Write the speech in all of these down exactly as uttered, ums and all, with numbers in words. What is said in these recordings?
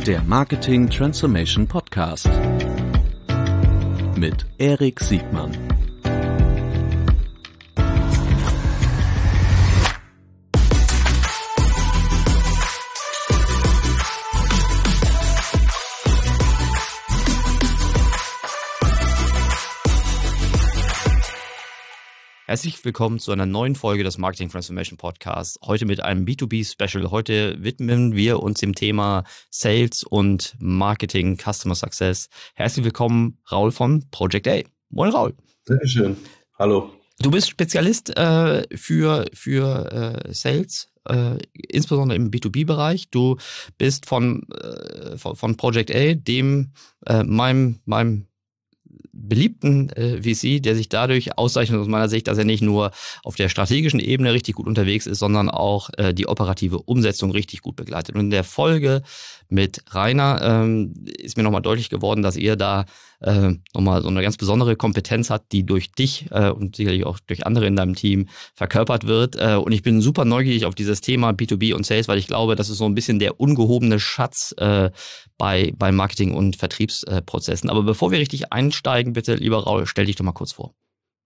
Der Marketing Transformation Podcast mit Erik Siegmann. Herzlich willkommen zu einer neuen Folge des Marketing Transformation Podcasts. Heute mit einem B zwei B Special. Heute widmen wir uns dem Thema Sales und Marketing, Customer Success. Herzlich willkommen, Raul von Project A. Moin, Raul. Sehr schön. Hallo. Du bist Spezialist äh, für, für äh, Sales, äh, insbesondere im B zwei B Bereich. Du bist von, äh, von, von Project A, dem, äh, meinem, meinem beliebten äh, V C, der sich dadurch auszeichnet aus meiner Sicht, dass er nicht nur auf der strategischen Ebene richtig gut unterwegs ist, sondern auch äh, die operative Umsetzung richtig gut begleitet. Und in der Folge mit Rainer ähm, ist mir nochmal deutlich geworden, dass ihr da äh, nochmal so eine ganz besondere Kompetenz habt, die durch dich äh, und sicherlich auch durch andere in deinem Team verkörpert wird. Äh, und ich bin super neugierig auf dieses Thema B zwei B und Sales, weil ich glaube, das ist so ein bisschen der ungehobene Schatz äh, bei, bei Marketing- und Vertriebsprozessen. Aber bevor wir richtig einsteigen, bitte, lieber Raul, stell dich doch mal kurz vor.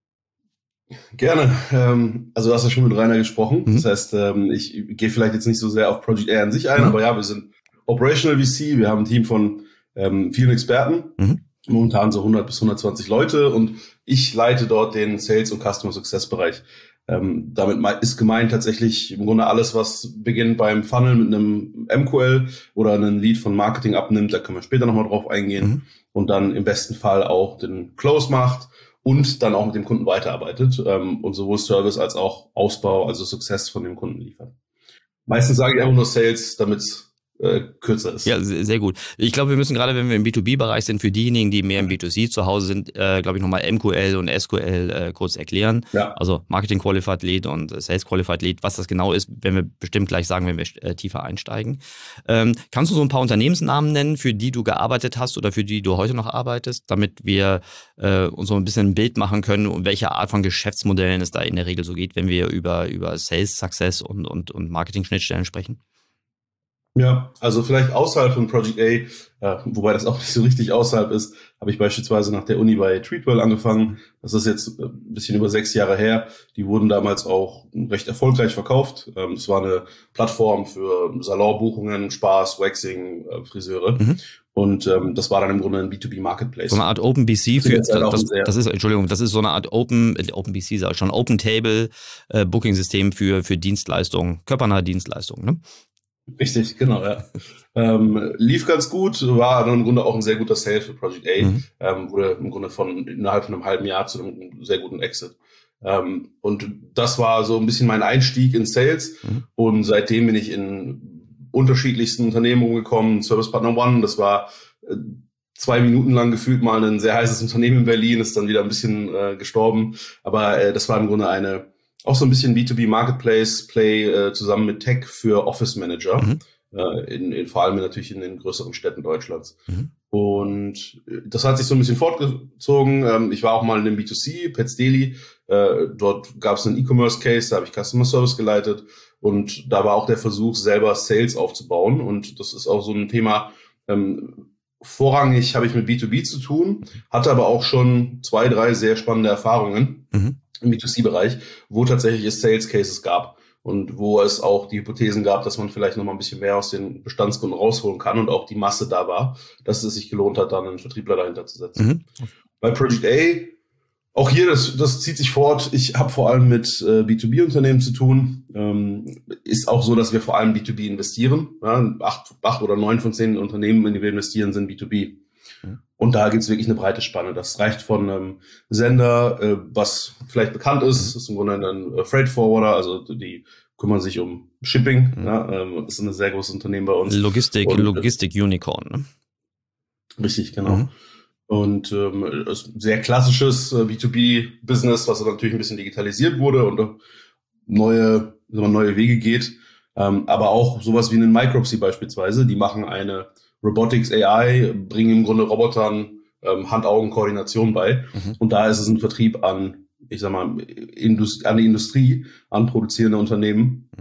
Gerne. Ähm, also du hast ja schon mit Rainer gesprochen. Mhm. Das heißt, ähm, ich gehe vielleicht jetzt nicht so sehr auf Project A an sich ein, Mhm. aber ja, wir sind Operational V C. Wir haben ein Team von ähm, vielen Experten. Mhm. Momentan so hundert bis hundertzwanzig Leute und ich leite dort den Sales- und Customer Success-Bereich. Ähm, damit ist gemeint tatsächlich im Grunde alles, was beginnt beim Funnel mit einem M Q L oder einen Lead von Marketing abnimmt. Da können wir später nochmal drauf eingehen. Mhm. Und dann im besten Fall auch den Close macht und dann auch mit dem Kunden weiterarbeitet ähm, und sowohl Service als auch Ausbau, also Success von dem Kunden liefert. Meistens sage ich einfach nur Sales, damit es äh, kürzer ist. Ja, sehr gut. Ich glaube, wir müssen gerade, wenn wir im B zwei B Bereich sind, für diejenigen, die mehr im B zwei C zu Hause sind, äh, glaube ich, nochmal M Q L und S Q L äh, kurz erklären. Ja. Also Marketing Qualified Lead und Sales Qualified Lead, was das genau ist, werden wir bestimmt gleich sagen, wenn wir äh, tiefer einsteigen. Ähm, kannst du so ein paar Unternehmensnamen nennen, für die du gearbeitet hast oder für die du heute noch arbeitest, damit wir äh, uns so ein bisschen ein Bild machen können, um welche Art von Geschäftsmodellen es da in der Regel so geht, wenn wir über, über Sales Success und, und, und Marketing-Schnittstellen sprechen? Ja, also vielleicht außerhalb von Project A, äh, wobei das auch nicht so richtig außerhalb ist, habe ich beispielsweise nach der Uni bei Treatwell angefangen. Das ist jetzt ein bisschen über sechs Jahre her. Die wurden damals auch recht erfolgreich verkauft. Ähm, es war eine Plattform für Salonbuchungen, Spaß, Waxing, äh, Friseure. Mhm. Und ähm, das war dann im Grunde ein B zwei B Marketplace. So eine Art Open B C für das, halt das, das ist, Entschuldigung, das ist so eine Art Open Open B C, sag ich schon, Open Table äh, Booking System für für Dienstleistungen, körpernahe Dienstleistungen, ne? Richtig, genau, ja. ähm, lief ganz gut, war dann im Grunde auch ein sehr guter Sale für Project A, mhm. ähm, wurde im Grunde von innerhalb von einem halben Jahr zu einem sehr guten Exit. Ähm, und das war so ein bisschen mein Einstieg in Sales mhm. und seitdem bin ich in unterschiedlichsten Unternehmen gekommen. Service Partner One, das war äh, zwei Minuten lang gefühlt mal ein sehr heißes Unternehmen in Berlin, ist dann wieder ein bisschen äh, gestorben, aber äh, das war im Grunde eine auch so ein bisschen B zwei B Marketplace Play äh, zusammen mit Tech für Office Manager, mhm. äh, in, in, vor allem natürlich in den größeren Städten Deutschlands. Mhm. Und das hat sich so ein bisschen fortgezogen. Ähm, ich war auch mal in dem B zwei C, Pets Daily. Äh, dort gab es einen E-Commerce Case, da habe ich Customer Service geleitet. Und da war auch der Versuch, selber Sales aufzubauen. Und das ist auch so ein Thema, ähm, vorrangig habe ich mit B zwei B zu tun, hatte aber auch schon zwei, drei sehr spannende Erfahrungen. Mhm. im B zwei C-Bereich, wo tatsächlich es Sales Cases gab und wo es auch die Hypothesen gab, dass man vielleicht noch mal ein bisschen mehr aus den Bestandskunden rausholen kann und auch die Masse da war, dass es sich gelohnt hat, dann einen Vertriebler dahinter zu setzen. Mhm. Bei Project A, auch hier, das, das zieht sich fort. Ich habe vor allem mit äh, B zwei B-Unternehmen zu tun. Ähm, ist auch so, dass wir vor allem B zwei B investieren. Ja, acht, acht oder neun von zehn Unternehmen, in die wir investieren, sind B zwei B. Und da gibt's wirklich eine breite Spanne. Das reicht von einem ähm, Sender, äh, was vielleicht bekannt ist, das ist im Grunde ein äh, Freight Forwarder, also die kümmern sich um Shipping. Mhm. Ja, ähm, das ist ein sehr großes Unternehmen bei uns. Logistik, und, Logistik Unicorn. Ne? Richtig, genau. Mhm. Und ähm, ist ein sehr klassisches äh, B zwei B-Business, was natürlich ein bisschen digitalisiert wurde und äh, neue, neue Wege geht. Ähm, aber auch sowas wie einen Micropsy beispielsweise, die machen eine Robotics A I, bringen im Grunde Robotern ähm, Hand-Augen-Koordination bei. Mhm. Und da ist es ein Vertrieb an, ich sag mal, Indust- an die Industrie, an produzierende Unternehmen. Mhm.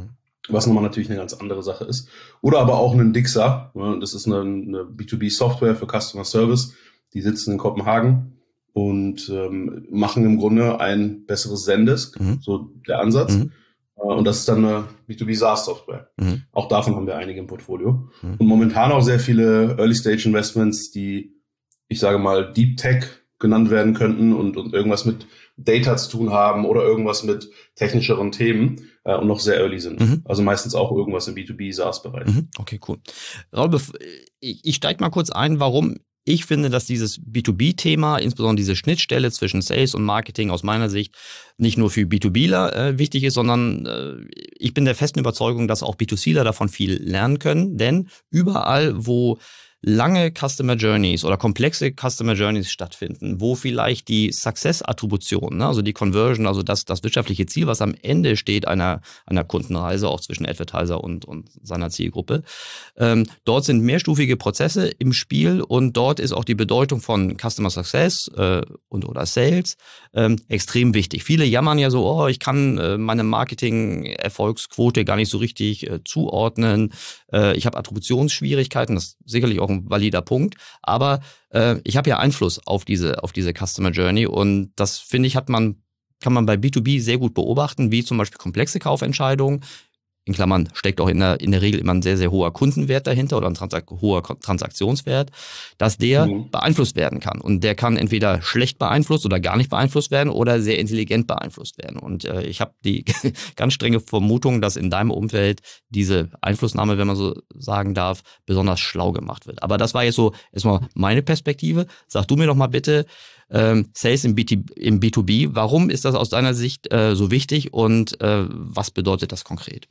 was nochmal natürlich eine ganz andere Sache ist. Oder aber auch einen Dixa, das ist eine, eine B zwei B-Software für Customer Service, die sitzen in Kopenhagen und ähm, machen im Grunde ein besseres Zendesk, mhm. so der Ansatz. Mhm. Und das ist dann eine B zwei B SaaS-Software. Mhm. Auch davon haben wir einige im Portfolio. Mhm. Und momentan auch sehr viele Early-Stage-Investments, die, ich sage mal, Deep Tech genannt werden könnten und, und irgendwas mit Data zu tun haben oder irgendwas mit technischeren Themen äh, und noch sehr early sind. Mhm. Also meistens auch irgendwas im B zwei B SaaS-Bereich. Mhm. Okay, cool. Raul, ich, ich steige mal kurz ein, warum ich finde, dass dieses B zwei B-Thema, insbesondere diese Schnittstelle zwischen Sales und Marketing aus meiner Sicht nicht nur für B zwei Bler äh, wichtig ist, sondern äh, ich bin der festen Überzeugung, dass auch B zwei Cler davon viel lernen können. Denn überall, wo lange Customer Journeys oder komplexe Customer Journeys stattfinden, wo vielleicht die Success-Attribution, ne, also die Conversion, also das, das wirtschaftliche Ziel, was am Ende steht einer, einer Kundenreise, auch zwischen Advertiser und, und seiner Zielgruppe, ähm, dort sind mehrstufige Prozesse im Spiel und dort ist auch die Bedeutung von Customer Success äh, und oder Sales ähm, extrem wichtig. Viele jammern ja so, oh, ich kann äh, meine Marketing-Erfolgsquote gar nicht so richtig äh, zuordnen, äh, ich habe Attributionsschwierigkeiten, das ist sicherlich auch ein valider Punkt, aber äh, ich habe ja Einfluss auf diese auf diese Customer Journey und das finde ich hat man kann man bei B zwei B sehr gut beobachten, wie zum Beispiel komplexe Kaufentscheidungen. In Klammern steckt auch in der, in der Regel immer ein sehr, sehr hoher Kundenwert dahinter oder ein Transak- hoher Transaktionswert, dass der mhm. beeinflusst werden kann. Und der kann entweder schlecht beeinflusst oder gar nicht beeinflusst werden oder sehr intelligent beeinflusst werden. Und äh, ich habe die ganz strenge Vermutung, dass in deinem Umfeld diese Einflussnahme, wenn man so sagen darf, besonders schlau gemacht wird. Aber das war jetzt so erstmal meine Perspektive. Sag du mir doch mal bitte, ähm, Sales im, B zwei, im B zwei B, warum ist das aus deiner Sicht äh, so wichtig und äh, was bedeutet das konkret?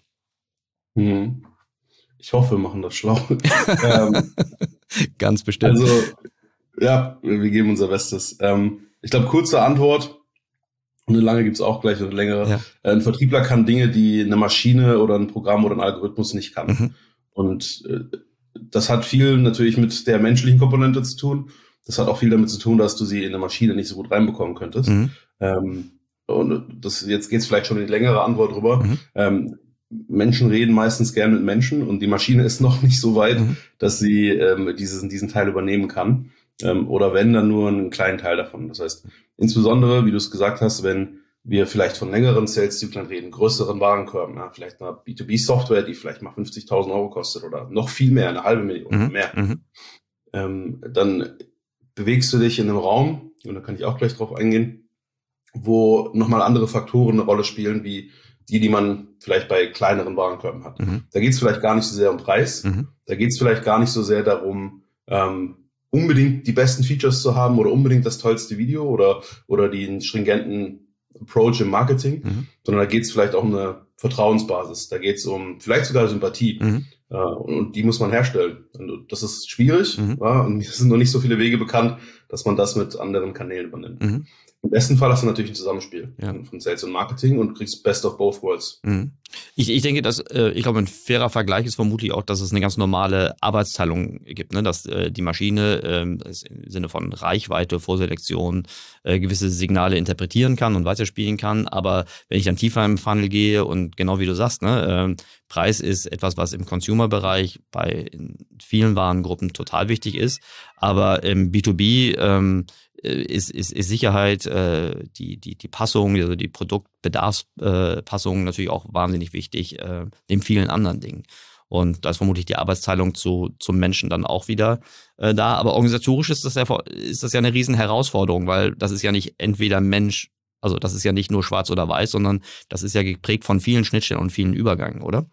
Hm. Ich hoffe, wir machen das schlau. ähm, Ganz bestimmt. Also, ja, wir geben unser Bestes. Ähm, ich glaube, kurze Antwort, und eine lange gibt's auch gleich, eine längere. Ja. Ein Vertriebler kann Dinge, die eine Maschine oder ein Programm oder ein Algorithmus nicht kann. Mhm. Und äh, das hat viel natürlich mit der menschlichen Komponente zu tun. Das hat auch viel damit zu tun, dass du sie in eine Maschine nicht so gut reinbekommen könntest. Mhm. Ähm, und das, jetzt geht's vielleicht schon in die längere Antwort drüber. Mhm. Ähm, Menschen reden meistens gern mit Menschen und die Maschine ist noch nicht so weit, mhm. dass sie ähm, dieses, diesen Teil übernehmen kann. Ähm, oder wenn, dann nur einen kleinen Teil davon. Das heißt, insbesondere, wie du es gesagt hast, wenn wir vielleicht von längeren Sales-Zyklen reden, größeren Warenkörben, ja, vielleicht eine B zwei B-Software, die vielleicht mal fünfzigtausend Euro kostet oder noch viel mehr, eine halbe Million oder mhm. mehr, mhm. Ähm, dann bewegst du dich in einem Raum, und da kann ich auch gleich drauf eingehen, wo nochmal andere Faktoren eine Rolle spielen, wie die, die man vielleicht bei kleineren Warenkörben hat. Mhm. Da geht es vielleicht gar nicht so sehr um Preis, mhm. da geht es vielleicht gar nicht so sehr darum, ähm, unbedingt die besten Features zu haben oder unbedingt das tollste Video oder oder den stringenten Approach im Marketing, mhm. sondern da geht es vielleicht auch um eine Vertrauensbasis. Da geht es um vielleicht sogar Sympathie. Mhm. Äh, und, und die muss man herstellen. Und das ist schwierig. Mhm. Ja, und es sind noch nicht so viele Wege bekannt, dass man das mit anderen Kanälen übernimmt. Mhm. Im besten Fall hast du natürlich ein Zusammenspiel ja. von Sales und Marketing und kriegst Best of both worlds. Mhm. Ich, ich denke, dass äh, ich glaube, ein fairer Vergleich ist vermutlich auch, dass es eine ganz normale Arbeitsteilung gibt, ne? Dass äh, die Maschine äh, im Sinne von Reichweite, Vorselektion äh, gewisse Signale interpretieren kann und weiterspielen kann. Aber wenn ich dann tiefer im Funnel gehe und genau wie du sagst, ne, äh, Preis ist etwas, was im Consumer-Bereich bei in vielen Warengruppen total wichtig ist, aber im B zwei B ähm, Ist, ist, ist Sicherheit, äh, die, die, die Passung, also die Produktbedarfspassung äh, natürlich auch wahnsinnig wichtig, äh, neben vielen anderen Dingen. Und da ist vermutlich die Arbeitsteilung zu, zum Menschen dann auch wieder äh, da. Aber organisatorisch ist das, ja, ist das ja eine riesen Herausforderung, weil das ist ja nicht entweder Mensch, also das ist ja nicht nur schwarz oder weiß, sondern das ist ja geprägt von vielen Schnittstellen und vielen Übergängen, oder?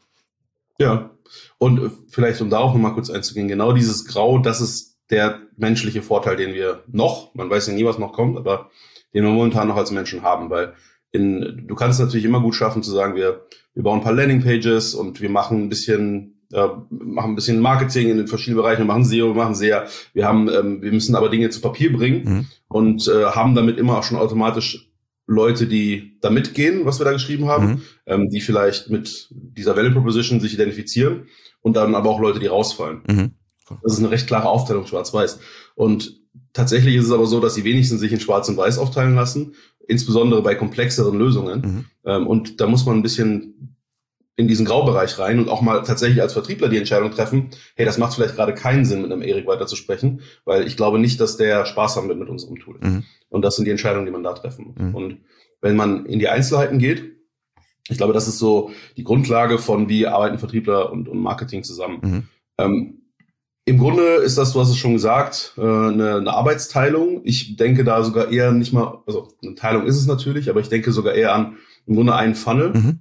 Ja, und vielleicht, um darauf nochmal kurz einzugehen, genau dieses Grau, das ist der menschliche Vorteil, den wir noch, man weiß ja nie, was noch kommt, aber den wir momentan noch als Menschen haben, weil in, du kannst es natürlich immer gut schaffen zu sagen, wir, wir bauen ein paar Landingpages und wir machen ein bisschen, äh, machen ein bisschen Marketing in den verschiedenen Bereichen, wir machen S E O, wir machen S E A, wir haben, ähm, wir müssen aber Dinge zu Papier bringen mhm. und äh, haben damit immer auch schon automatisch Leute, die da mitgehen, was wir da geschrieben haben, mhm. ähm, die vielleicht mit dieser Value Proposition sich identifizieren und dann aber auch Leute, die rausfallen. Mhm. Das ist eine recht klare Aufteilung, schwarz-weiß. Und tatsächlich ist es aber so, dass die wenigsten sich in schwarz und weiß aufteilen lassen, insbesondere bei komplexeren Lösungen. Mhm. Ähm, und da muss man ein bisschen in diesen Graubereich rein und auch mal tatsächlich als Vertriebler die Entscheidung treffen, hey, das macht vielleicht gerade keinen Sinn, mit einem Erik weiterzusprechen, weil ich glaube nicht, dass der Spaß haben wird mit unserem Tool. Mhm. Und das sind die Entscheidungen, die man da treffen muss. Mhm. Und wenn man in die Einzelheiten geht, ich glaube, das ist so die Grundlage von, wie arbeiten Vertriebler und, und Marketing zusammen. Mhm. Ähm, Im Grunde ist das, du hast es schon gesagt, äh, eine, eine Arbeitsteilung. Ich denke da sogar eher nicht mal, also eine Teilung ist es natürlich, aber ich denke sogar eher an im Grunde einen Funnel. Mhm.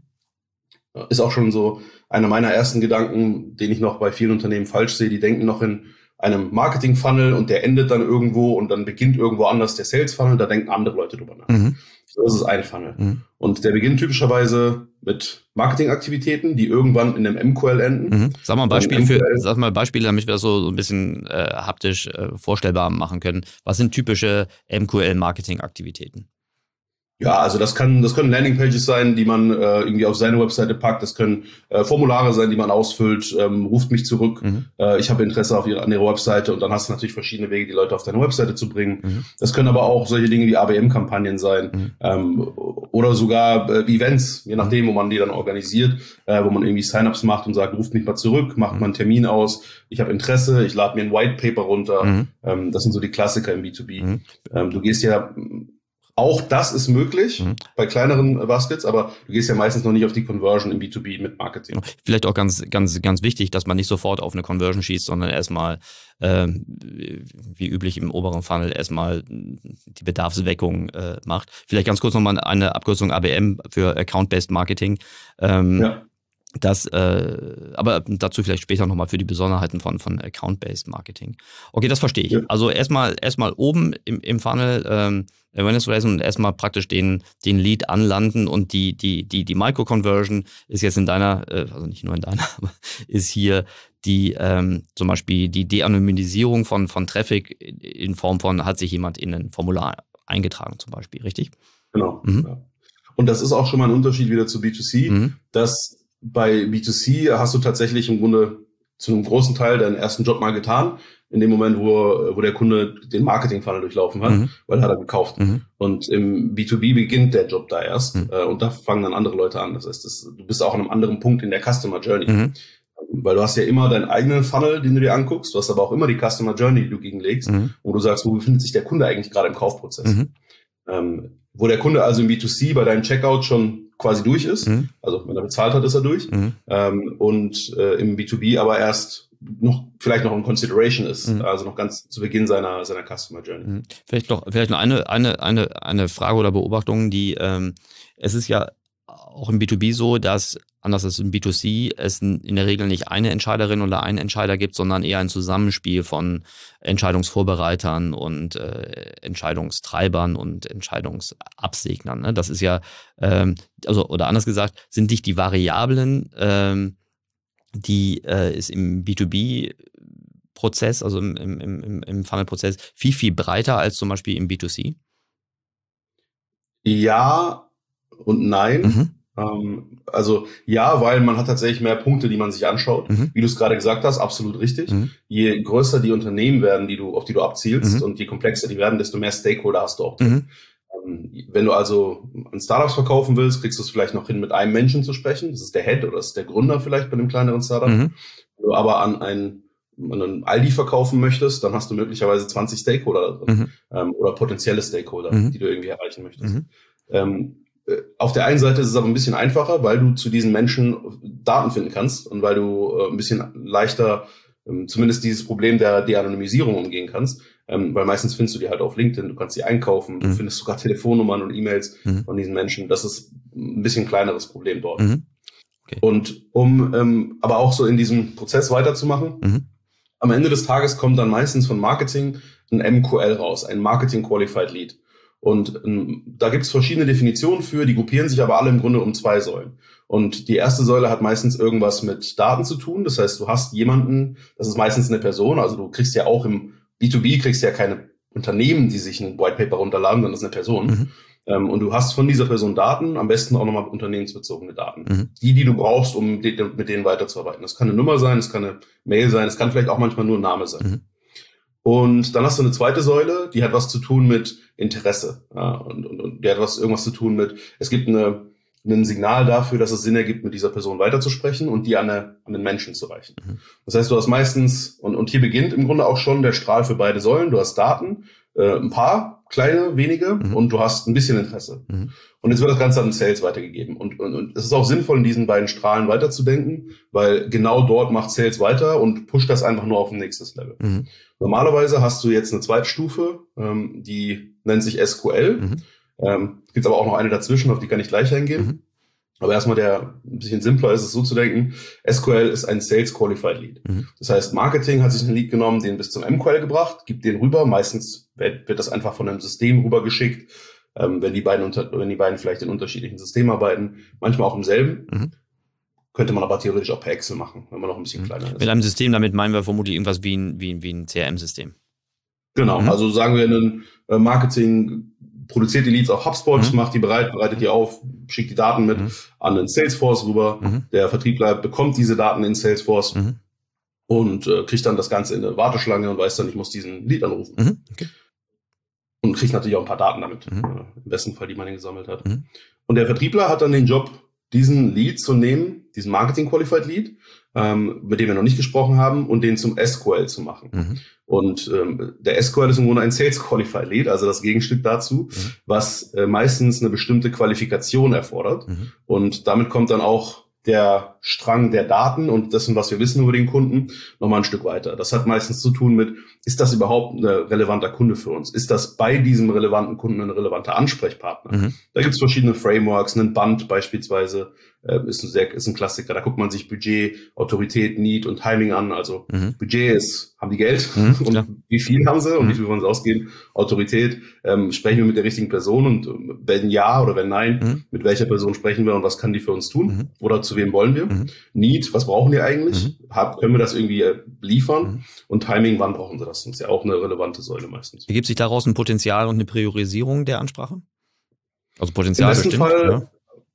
Ist auch schon so einer meiner ersten Gedanken, den ich noch bei vielen Unternehmen falsch sehe. Die denken noch in einem Marketing-Funnel und der endet dann irgendwo und dann beginnt irgendwo anders der Sales-Funnel. Da denken andere Leute drüber nach. Mhm. So ist es ein Funnel. Mhm. Und der beginnt typischerweise mit Marketingaktivitäten, die irgendwann in einem M Q L enden. Mhm. Sag mal ein Beispiel für, sag mal Beispiele, damit wir das so, so ein bisschen äh, haptisch äh, vorstellbar machen können. Was sind typische M Q L-Marketing-Aktivitäten? Ja, also das kann, das können Landingpages sein, die man äh, irgendwie auf seine Webseite packt. Das können äh, Formulare sein, die man ausfüllt. Ähm, ruft mich zurück. Mhm. Äh, ich habe Interesse auf ihre, an ihrer Webseite. Und dann hast du natürlich verschiedene Wege, die Leute auf deine Webseite zu bringen. Mhm. Das können aber auch solche Dinge wie A B M-Kampagnen sein mhm. ähm, oder sogar äh, Events, je nachdem, wo man die dann organisiert, äh, wo man irgendwie Sign-ups macht und sagt, ruft mich mal zurück, macht mhm. mal einen Termin aus. Ich habe Interesse, ich lade mir ein White Paper runter. Mhm. Ähm, das sind so die Klassiker im B zwei B. Mhm. Ähm, du gehst ja Auch das ist möglich mhm. bei kleineren Baskets, aber du gehst ja meistens noch nicht auf die Conversion im B zwei B mit Marketing. Vielleicht auch ganz, ganz, ganz wichtig, dass man nicht sofort auf eine Conversion schießt, sondern erstmal, äh, wie üblich im oberen Funnel, erstmal die Bedarfsweckung äh, macht. Vielleicht ganz kurz nochmal eine Abkürzung A B M für Account-Based Marketing. Ähm, ja. Das, äh, aber dazu vielleicht später nochmal für die Besonderheiten von, von Account-Based Marketing. Okay, das verstehe ich. Ja. Also erstmal, erstmal oben im, im Funnel, ähm, Awareness Raising und erstmal praktisch den, den Lead anlanden und die, die, die, die Micro-Conversion ist jetzt in deiner, äh, also nicht nur in deiner, aber ist hier die, ähm, zum Beispiel die De-Anonymisierung von, von Traffic in Form von, hat sich jemand in ein Formular eingetragen zum Beispiel, richtig? Genau. Mhm. Ja. Und das ist auch schon mal ein Unterschied wieder zu B zwei C, mhm. dass bei B zwei C hast du tatsächlich im Grunde zu einem großen Teil deinen ersten Job mal getan, in dem Moment, wo, wo der Kunde den Marketing-Funnel durchlaufen hat, mhm. weil er hat er gekauft. Mhm. Und im B zwei B beginnt der Job da erst mhm. äh, und da fangen dann andere Leute an. Das heißt, das, du bist auch an einem anderen Punkt in der Customer Journey. Mhm. Weil du hast ja immer deinen eigenen Funnel, den du dir anguckst, du hast aber auch immer die Customer Journey, die du gegenlegst, mhm. wo du sagst, wo befindet sich der Kunde eigentlich gerade im Kaufprozess. Mhm. Ähm, wo der Kunde also im B zwei C bei deinem Checkout schon quasi durch ist, mhm. also wenn er bezahlt hat, ist er durch, mhm. ähm, und äh, im B zwei B aber erst noch vielleicht noch in Consideration ist, mhm. also noch ganz zu Beginn seiner seiner Customer Journey. Mhm. Vielleicht noch vielleicht noch eine eine eine eine Frage oder Beobachtung, die ähm, es ist ja auch im B zwei B so, dass anders als im B zwei C es in der Regel nicht eine Entscheiderin oder einen Entscheider gibt, sondern eher ein Zusammenspiel von Entscheidungsvorbereitern und äh, Entscheidungstreibern und Entscheidungsabsegnern. Ne? Das ist ja, ähm, also oder anders gesagt, sind nicht die Variablen, ähm, die äh, ist im B zwei B Prozess, also im, im, im, im Funnel-Prozess, viel, viel breiter als zum Beispiel im B zwei C? Ja und nein. Mhm. Ähm, also ja, weil man hat tatsächlich mehr Punkte, die man sich anschaut. Mhm. Wie du es gerade gesagt hast, absolut richtig. Mhm. Je größer die Unternehmen werden, die du, auf die du abzielst, mhm. und je komplexer die werden, desto mehr Stakeholder hast du auch drin. Mhm. Ähm, wenn du also an Startups verkaufen willst, kriegst du es vielleicht noch hin, mit einem Menschen zu sprechen. Das ist der Head oder das ist der Gründer vielleicht bei einem kleineren Startup. Mhm. Wenn du aber an einen an einen Aldi verkaufen möchtest, dann hast du möglicherweise zwanzig Stakeholder drin, mhm. ähm, oder potenzielle Stakeholder, mhm. die du irgendwie erreichen möchtest. Mhm. Ähm, auf der einen Seite ist es aber ein bisschen einfacher, weil du zu diesen Menschen Daten finden kannst und weil du äh, ein bisschen leichter ähm, zumindest dieses Problem der De-Anonymisierung umgehen kannst, ähm, weil meistens findest du die halt auf LinkedIn, du kannst die einkaufen, mhm. du findest sogar Telefonnummern und E-Mails mhm. von diesen Menschen. Das ist ein bisschen kleineres Problem dort. Mhm. Okay. Und um ähm, aber auch so in diesem Prozess weiterzumachen, mhm. am Ende des Tages kommt dann meistens von Marketing ein M Q L raus, ein Marketing Qualified Lead. Und ähm, da gibt es verschiedene Definitionen für, die gruppieren sich aber alle im Grunde um zwei Säulen. Und die erste Säule hat meistens irgendwas mit Daten zu tun. Das heißt, du hast jemanden, das ist meistens eine Person, also du kriegst ja auch im B zwei B kriegst ja keine Unternehmen, die sich ein White Paper runterladen, sondern das ist eine Person. Mhm. Ähm, und du hast von dieser Person Daten, am besten auch nochmal unternehmensbezogene Daten. Mhm. Die, die du brauchst, um de- mit denen weiterzuarbeiten. Das kann eine Nummer sein, es kann eine Mail sein, es kann vielleicht auch manchmal nur ein Name sein. Mhm. Und dann hast du eine zweite Säule, die hat was zu tun mit Interesse. Ja, und, und, und die hat was, irgendwas zu tun mit, es gibt eine, ein Signal dafür, dass es Sinn ergibt, mit dieser Person weiterzusprechen und die an, eine, an den Menschen zu reichen. Mhm. Das heißt, du hast meistens, und, und hier beginnt im Grunde auch schon der Strahl für beide Säulen, du hast Daten, äh, ein paar, kleine, wenige, mhm. und du hast ein bisschen Interesse. Mhm. Und jetzt wird das Ganze an den Sales weitergegeben. Und, und, und es ist auch sinnvoll, in diesen beiden Strahlen weiterzudenken, weil genau dort macht Sales weiter und pusht das einfach nur auf ein nächstes Level. Mhm. Normalerweise hast du jetzt eine zweite Stufe, ähm, die nennt sich S Q L. Mhm. Ähm, gibt aber auch noch eine dazwischen, auf die kann ich gleich eingehen. Mhm. Aber erstmal der, ein bisschen simpler ist es so zu denken, S Q L ist ein Sales Qualified Lead. Mhm. Das heißt, Marketing hat sich einen Lead genommen, den bis zum M Q L gebracht, gibt den rüber. Meistens wird, wird das einfach von einem System rübergeschickt, ähm, wenn die beiden unter, wenn die beiden vielleicht in unterschiedlichen Systemen arbeiten, manchmal auch im selben. Mhm. Könnte man aber theoretisch auch per Excel machen, wenn man noch ein bisschen mhm. kleiner ist. Mit einem System, damit meinen wir vermutlich irgendwas wie ein, wie, wie ein C R M-System. Genau, mhm. also sagen wir, ein äh, Marketing produziert die Leads auf HubSpot, mhm. macht die bereit, bereitet die auf, schickt die Daten mit mhm. an den Salesforce rüber. Mhm. Der Vertriebler bekommt diese Daten in Salesforce mhm. und äh, kriegt dann das Ganze in eine Warteschlange und weiß dann, ich muss diesen Lead anrufen. Mhm. Okay. Und kriegt natürlich auch ein paar Daten damit, mhm. äh, im besten Fall, die man gesammelt hat. Mhm. Und der Vertriebler hat dann den Job, diesen Lead zu nehmen, diesen Marketing Qualified Lead, ähm, mit dem wir noch nicht gesprochen haben, und den zum S Q L zu machen. Mhm. Und ähm, der S Q L ist im Grunde ein Sales Qualified Lead, also das Gegenstück dazu, mhm. was äh, meistens eine bestimmte Qualifikation erfordert. Mhm. Und damit kommt dann auch der Strang der Daten und dessen, was wir wissen über den Kunden, nochmal ein Stück weiter. Das hat meistens zu tun mit, ist das überhaupt ein relevanter Kunde für uns? Ist das bei diesem relevanten Kunden ein relevanter Ansprechpartner? Mhm. Da gibt es verschiedene Frameworks, ein Band beispielsweise äh, ist, ein sehr, ist ein Klassiker. Da guckt man sich Budget, Autorität, Need und Timing an. Also mhm. Budget ist, haben die Geld mhm, und ja. wie viel haben sie und mhm. wie viel wollen sie ausgeben? Autorität, ähm, sprechen wir mit der richtigen Person und äh, wenn ja oder wenn nein, mhm. mit welcher Person sprechen wir und was kann die für uns tun? Mhm. Oder zu wem wollen wir? Mhm. Need, was brauchen die eigentlich? Mhm. Hab, können wir das irgendwie äh, liefern? Mhm. Und Timing, wann brauchen sie das? Das ist ja auch eine relevante Säule meistens. Ergibt sich daraus ein Potenzial und eine Priorisierung der Ansprache? Also Potenzial Im besten bestimmt? Fall, ja.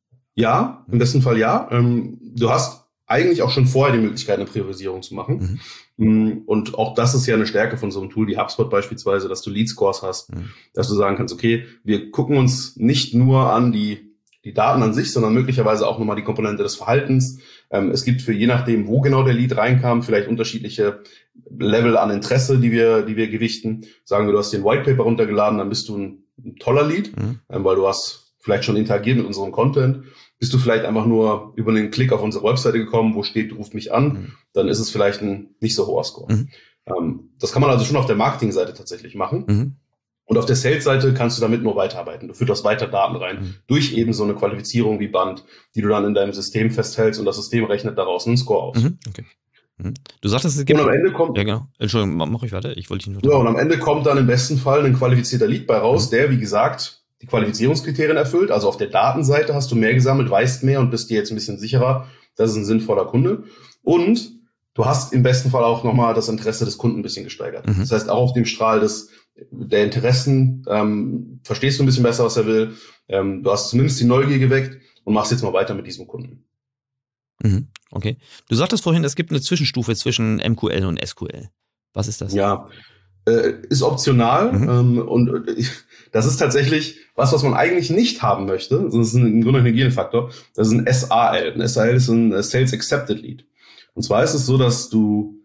ja, im besten Fall ja. Ähm, du hast eigentlich auch schon vorher die Möglichkeit, eine Priorisierung zu machen. Mhm. Und auch das ist ja eine Stärke von so einem Tool wie HubSpot beispielsweise, dass du Lead Scores hast, mhm. dass du sagen kannst, okay, wir gucken uns nicht nur an die die Daten an sich, sondern möglicherweise auch nochmal die Komponente des Verhaltens. Ähm, es gibt für je nachdem, wo genau der Lead reinkam, vielleicht unterschiedliche Level an Interesse, die wir, die wir gewichten. Sagen wir, du hast den White Paper runtergeladen, dann bist du ein, ein toller Lead, mhm. ähm, weil du hast vielleicht schon interagiert mit unserem Content. Bist du vielleicht einfach nur über einen Klick auf unsere Webseite gekommen, wo steht, ruft mich an, mhm. dann ist es vielleicht ein nicht so hoher Score. Mhm. Ähm, das kann man also schon auf der Marketingseite tatsächlich machen. Mhm. Und auf der Sales-Seite kannst du damit nur weiterarbeiten. Du führst weiter Daten rein, mhm. durch eben so eine Qualifizierung wie Band, die du dann in deinem System festhältst und das System rechnet daraus einen Score aus. Mhm. Okay. Mhm. Du sagtest, es gibt... Und am Ende kommt... Ja, genau. Entschuldigung, mach ich weiter. Ich wollte dich nur... Ja, und am Ende kommt dann im besten Fall ein qualifizierter Lead bei raus, mhm. der, wie gesagt, die Qualifizierungskriterien erfüllt. Also auf der Datenseite hast du mehr gesammelt, weißt mehr und bist dir jetzt ein bisschen sicherer, das ist ein sinnvoller Kunde. Und du hast im besten Fall auch nochmal das Interesse des Kunden ein bisschen gesteigert. Mhm. Das heißt, auch auf dem Strahl des der Interessen, ähm, verstehst du ein bisschen besser, was er will. Ähm, du hast zumindest die Neugier geweckt und machst jetzt mal weiter mit diesem Kunden. Mhm, okay. Du sagtest vorhin, es gibt eine Zwischenstufe zwischen M Q L und S Q L. Was ist das? Ja, äh, ist optional mhm. ähm, und äh, das ist tatsächlich was, was man eigentlich nicht haben möchte. Das ist ein, im Grunde ein Hygienefaktor. Das ist ein S A L. Ein S A L ist ein Sales Accepted Lead. Und zwar ist es so, dass du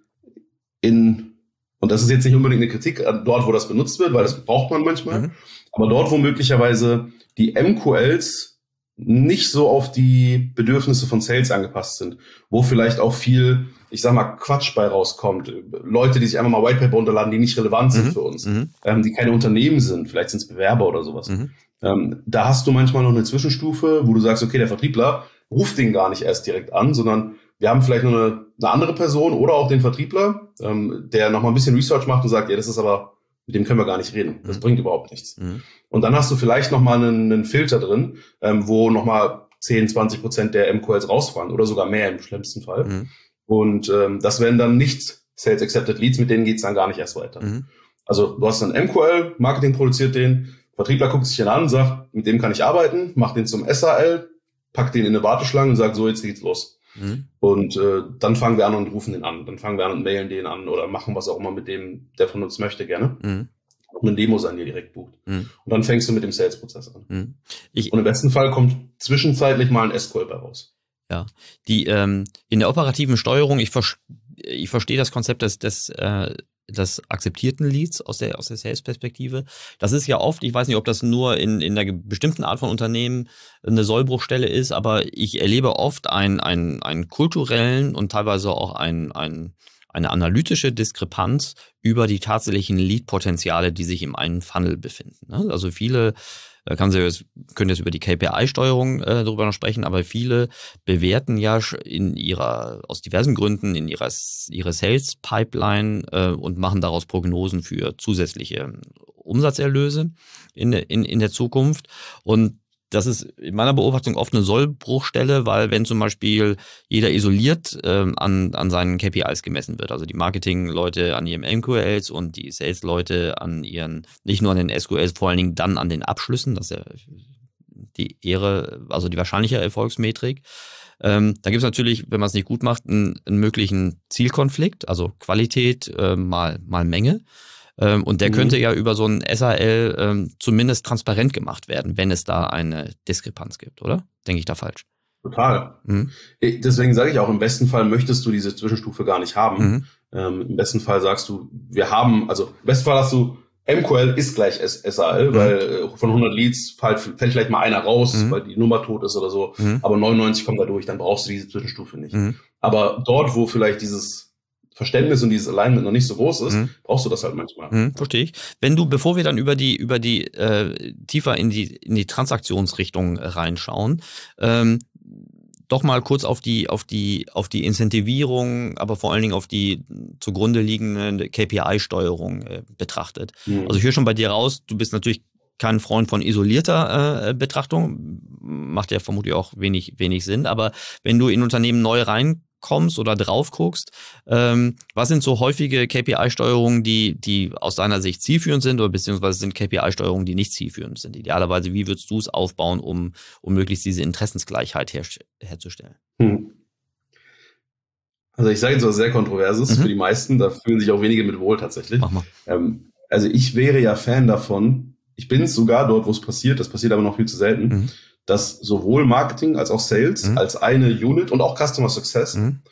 in Und das ist jetzt nicht unbedingt eine Kritik dort, wo das benutzt wird, weil das braucht man manchmal. Mhm. Aber dort, wo möglicherweise die M Q Ls nicht so auf die Bedürfnisse von Sales angepasst sind, wo vielleicht auch viel, ich sag mal, Quatsch bei rauskommt. Leute, die sich einfach mal White Paper runterladen, die nicht relevant sind mhm. für uns, mhm. ähm, die keine Unternehmen sind, vielleicht sind es Bewerber oder sowas. Mhm. Ähm, da hast du manchmal noch eine Zwischenstufe, wo du sagst, okay, der Vertriebler ruft den gar nicht erst direkt an, sondern wir haben vielleicht nur eine, eine andere Person oder auch den Vertriebler, ähm, der noch mal ein bisschen Research macht und sagt, ja, das ist aber, mit dem können wir gar nicht reden. Das mhm. bringt überhaupt nichts. Mhm. Und dann hast du vielleicht noch mal einen, einen Filter drin, ähm, wo noch mal zehn, zwanzig Prozent der M Q Ls rausfallen oder sogar mehr im schlimmsten Fall. Mhm. Und ähm, das wären dann nicht Sales Accepted Leads, mit denen geht's dann gar nicht erst weiter. Mhm. Also du hast einen M Q L, Marketing produziert den, Vertriebler guckt sich den an, sagt, mit dem kann ich arbeiten, macht den zum S A L, packt den in eine Warteschlange und sagt, so, jetzt geht's los. Mhm. Und äh, dann fangen wir an und rufen den an. Dann fangen wir an und mailen den an oder machen was auch immer mit dem, der von uns möchte, gerne. Mhm. auch eine Demo sein, die direkt bucht. Mhm. Und dann fängst du mit dem Sales-Prozess an. Mhm. Ich, und im besten Fall kommt zwischenzeitlich mal ein S Q L bei raus. Ja, die ähm, in der operativen Steuerung, ich, ver ich verstehe das Konzept des, des, äh, des akzeptierten Leads aus der, aus der Sales-Perspektive. Das ist ja oft, ich weiß nicht, ob das nur in, in einer bestimmten Art von Unternehmen eine Sollbruchstelle ist, aber ich erlebe oft einen, einen, einen kulturellen und teilweise auch einen, einen, eine analytische Diskrepanz über die tatsächlichen Lead-Potenziale, die sich im einen Funnel befinden. Also viele Kann sie jetzt, können jetzt über die K P I-Steuerung äh, darüber noch sprechen, aber viele bewerten ja in ihrer, aus diversen Gründen, in ihrer ihre Sales-Pipeline äh, und machen daraus Prognosen für zusätzliche Umsatzerlöse in, in, in der Zukunft. Und das ist in meiner Beobachtung oft eine Sollbruchstelle, weil wenn zum Beispiel jeder isoliert ähm, an, an seinen K P Is gemessen wird, also die Marketing-Leute an ihren M Q Ls und die Sales-Leute an ihren, nicht nur an den S Q Ls, vor allen Dingen dann an den Abschlüssen, das ist ja die Ehre, also die wahrscheinliche Erfolgsmetrik. Ähm, da gibt es natürlich, wenn man es nicht gut macht, einen, einen möglichen Zielkonflikt, also Qualität äh, mal, mal Menge. Und der mhm. könnte ja über so ein S A L ähm, zumindest transparent gemacht werden, wenn es da eine Diskrepanz gibt, oder? Denke ich da falsch? Total. Mhm. Deswegen sage ich auch, im besten Fall möchtest du diese Zwischenstufe gar nicht haben. Mhm. Ähm, Im besten Fall sagst du, wir haben, also im besten Fall hast du, M Q L ist gleich S A L, mhm. weil äh, von hundert Leads fällt, fällt vielleicht mal einer raus, mhm. weil die Nummer tot ist oder so, mhm. aber neunundneunzig kommen da durch, dann brauchst du diese Zwischenstufe nicht. Mhm. Aber dort, wo vielleicht dieses Verständnis und dieses Alignment noch nicht so groß ist, mhm. brauchst du das halt manchmal. Mhm, verstehe ich. Wenn du, bevor wir dann über die, über die, äh, tiefer in die, in die Transaktionsrichtung reinschauen, ähm, doch mal kurz auf die, auf die, auf die Incentivierung, aber vor allen Dingen auf die zugrunde liegende K P I-Steuerung äh, betrachtet. Mhm. Also ich höre schon bei dir raus, du bist natürlich kein Freund von isolierter äh, Betrachtung, macht ja vermutlich auch wenig, wenig Sinn, aber wenn du in Unternehmen neu rein kommst oder drauf guckst, ähm, was sind so häufige K P I-Steuerungen, die, die aus deiner Sicht zielführend sind oder beziehungsweise sind K P I-Steuerungen, die nicht zielführend sind? Idealerweise, wie würdest du es aufbauen, um, um möglichst diese Interessensgleichheit her, herzustellen? Hm. Also ich sage jetzt was sehr Kontroverses mhm. für die meisten, da fühlen sich auch wenige mit wohl tatsächlich. Mach mal. Ähm, also ich wäre ja Fan davon, ich bin es sogar dort, wo es passiert, das passiert aber noch viel zu selten, mhm. dass sowohl Marketing als auch Sales mhm. als eine Unit und auch Customer Success mhm.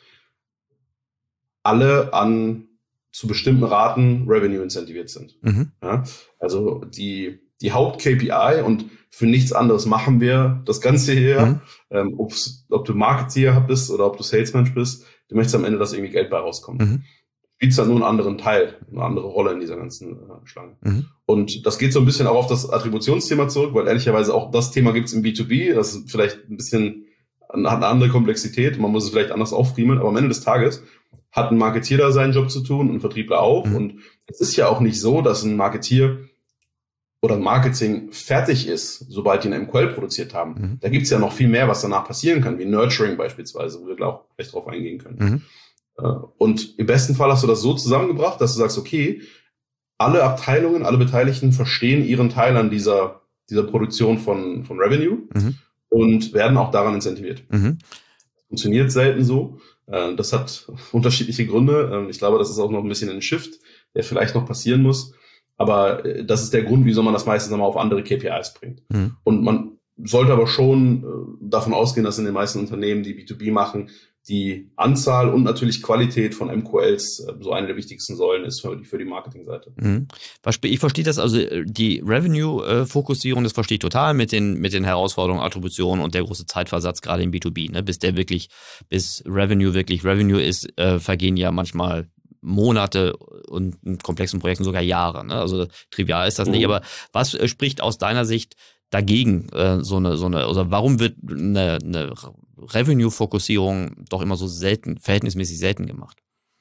alle an zu bestimmten Raten Revenue incentiviert sind. Mhm. Ja, also die, die Haupt-K P I und für nichts anderes machen wir das Ganze hier. Mhm. Ähm, ob du Marketeer bist oder ob du Salesmensch bist, du möchtest am Ende, dass irgendwie Geld bei rauskommt. Mhm. Spielt halt nur einen anderen Teil, eine andere Rolle in dieser ganzen äh, Schlange. Mhm. Und das geht so ein bisschen auch auf das Attributionsthema zurück, weil ehrlicherweise auch das Thema gibt es im B zwei B, das ist vielleicht ein bisschen, hat eine andere Komplexität, man muss es vielleicht anders auffriemeln, aber am Ende des Tages hat ein Marketier da seinen Job zu tun und ein Vertriebler auch. Mhm. Und es ist ja auch nicht so, dass ein Marketier oder ein Marketing fertig ist, sobald die einen M Q L produziert haben. Mhm. Da gibt es ja noch viel mehr, was danach passieren kann, wie Nurturing beispielsweise, wo wir auch gleich drauf eingehen können. Mhm. Und im besten Fall hast du das so zusammengebracht, dass du sagst, okay, alle Abteilungen, alle Beteiligten verstehen ihren Teil an dieser, dieser Produktion von, von Revenue mhm. und werden auch daran incentiviert. Mhm. Funktioniert selten so. Das hat unterschiedliche Gründe. Ich glaube, das ist auch noch ein bisschen ein Shift, der vielleicht noch passieren muss. Aber das ist der Grund, wieso man das meistens nochmal auf andere K P Is bringt. Mhm. Und man sollte aber schon davon ausgehen, dass in den meisten Unternehmen, die B zwei B machen, die Anzahl und natürlich Qualität von M Q Ls so eine der wichtigsten Säulen ist für die, für die Marketingseite. Mhm. Ich verstehe das, also die Revenue-Fokussierung, das verstehe ich total mit den, mit den Herausforderungen, Attributionen und der große Zeitversatz gerade im B zwei B, ne? Bis der wirklich, bis Revenue wirklich Revenue ist, äh, vergehen ja manchmal Monate und in komplexen Projekten sogar Jahre. Ne? Also trivial ist das mhm. nicht, aber was äh, spricht aus deiner Sicht dagegen äh, so eine, so eine, also warum wird eine, eine Revenue-Fokussierung doch immer so selten, verhältnismäßig selten gemacht?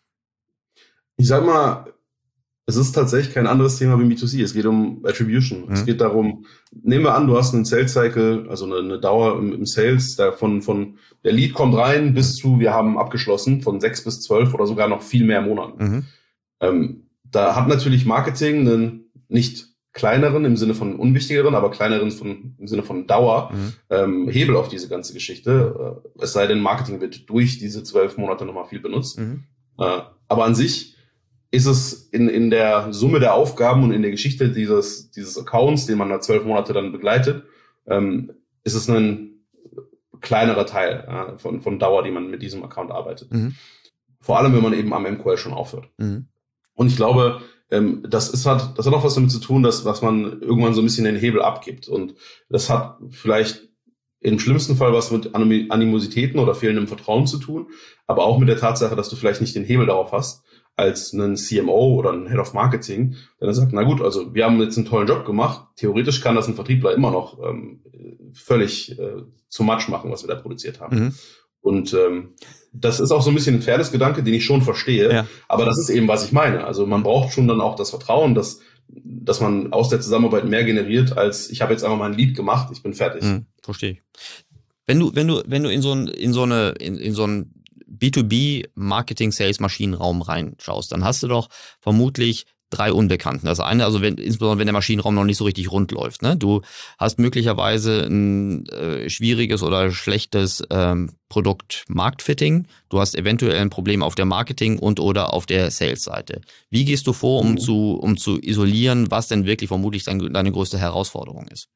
Ich sag mal, es ist tatsächlich kein anderes Thema wie B zwei C. Es geht um Attribution. Mhm. Es geht darum, nehmen wir an, du hast einen Sales-Cycle, also eine, eine Dauer im, im Sales, da von, von der Lead kommt rein bis zu, wir haben abgeschlossen, von sechs bis zwölf oder sogar noch viel mehr Monaten. Mhm. Ähm, da hat natürlich Marketing einen nicht kleineren im Sinne von unwichtigeren, aber kleineren von, im Sinne von Dauer mhm. ähm, Hebel auf diese ganze Geschichte. Äh, es sei denn, Marketing wird durch diese zwölf Monate nochmal viel benutzt. Mhm. Äh, aber an sich ist es in, in der Summe der Aufgaben und in der Geschichte dieses, dieses Accounts, den man da zwölf Monate dann begleitet, ähm, ist es ein kleinerer Teil äh, von, von Dauer, die man mit diesem Account arbeitet. Mhm. Vor allem, wenn man eben am M Q L schon aufhört. Mhm. Und ich glaube, ähm, das ist halt, das hat auch was damit zu tun, dass, dass man irgendwann so ein bisschen den Hebel abgibt. Und das hat vielleicht im schlimmsten Fall was mit Animositäten oder fehlendem Vertrauen zu tun, aber auch mit der Tatsache, dass du vielleicht nicht den Hebel darauf hast, als einen C M O oder einen Head of Marketing, der dann sagt, na gut, also wir haben jetzt einen tollen Job gemacht, theoretisch kann das ein Vertriebler immer noch ähm, völlig äh, zu much machen, was wir da produziert haben. Mhm. Und ähm, das ist auch so ein bisschen ein Fairness-Gedanke, den ich schon verstehe, ja. Aber das ist eben, was ich meine. Also man braucht schon dann auch das Vertrauen, dass, dass man aus der Zusammenarbeit mehr generiert, als ich habe jetzt einfach mal ein Lead gemacht, ich bin fertig. Mhm, verstehe ich. Wenn du, wenn du, wenn du in so ein, in so eine, in, in so ein B zwei B Marketing Sales Maschinenraum reinschaust, dann hast du doch vermutlich drei Unbekannten. Das eine, also wenn, insbesondere wenn der Maschinenraum noch nicht so richtig rund läuft. Ne? Du hast möglicherweise ein äh, schwieriges oder schlechtes ähm, Produkt-Marktfitting. Du hast eventuell ein Problem auf der Marketing- und oder auf der Sales-Seite. Wie gehst du vor, um, mhm. zu, um zu isolieren, was denn wirklich vermutlich dein, deine größte Herausforderung ist?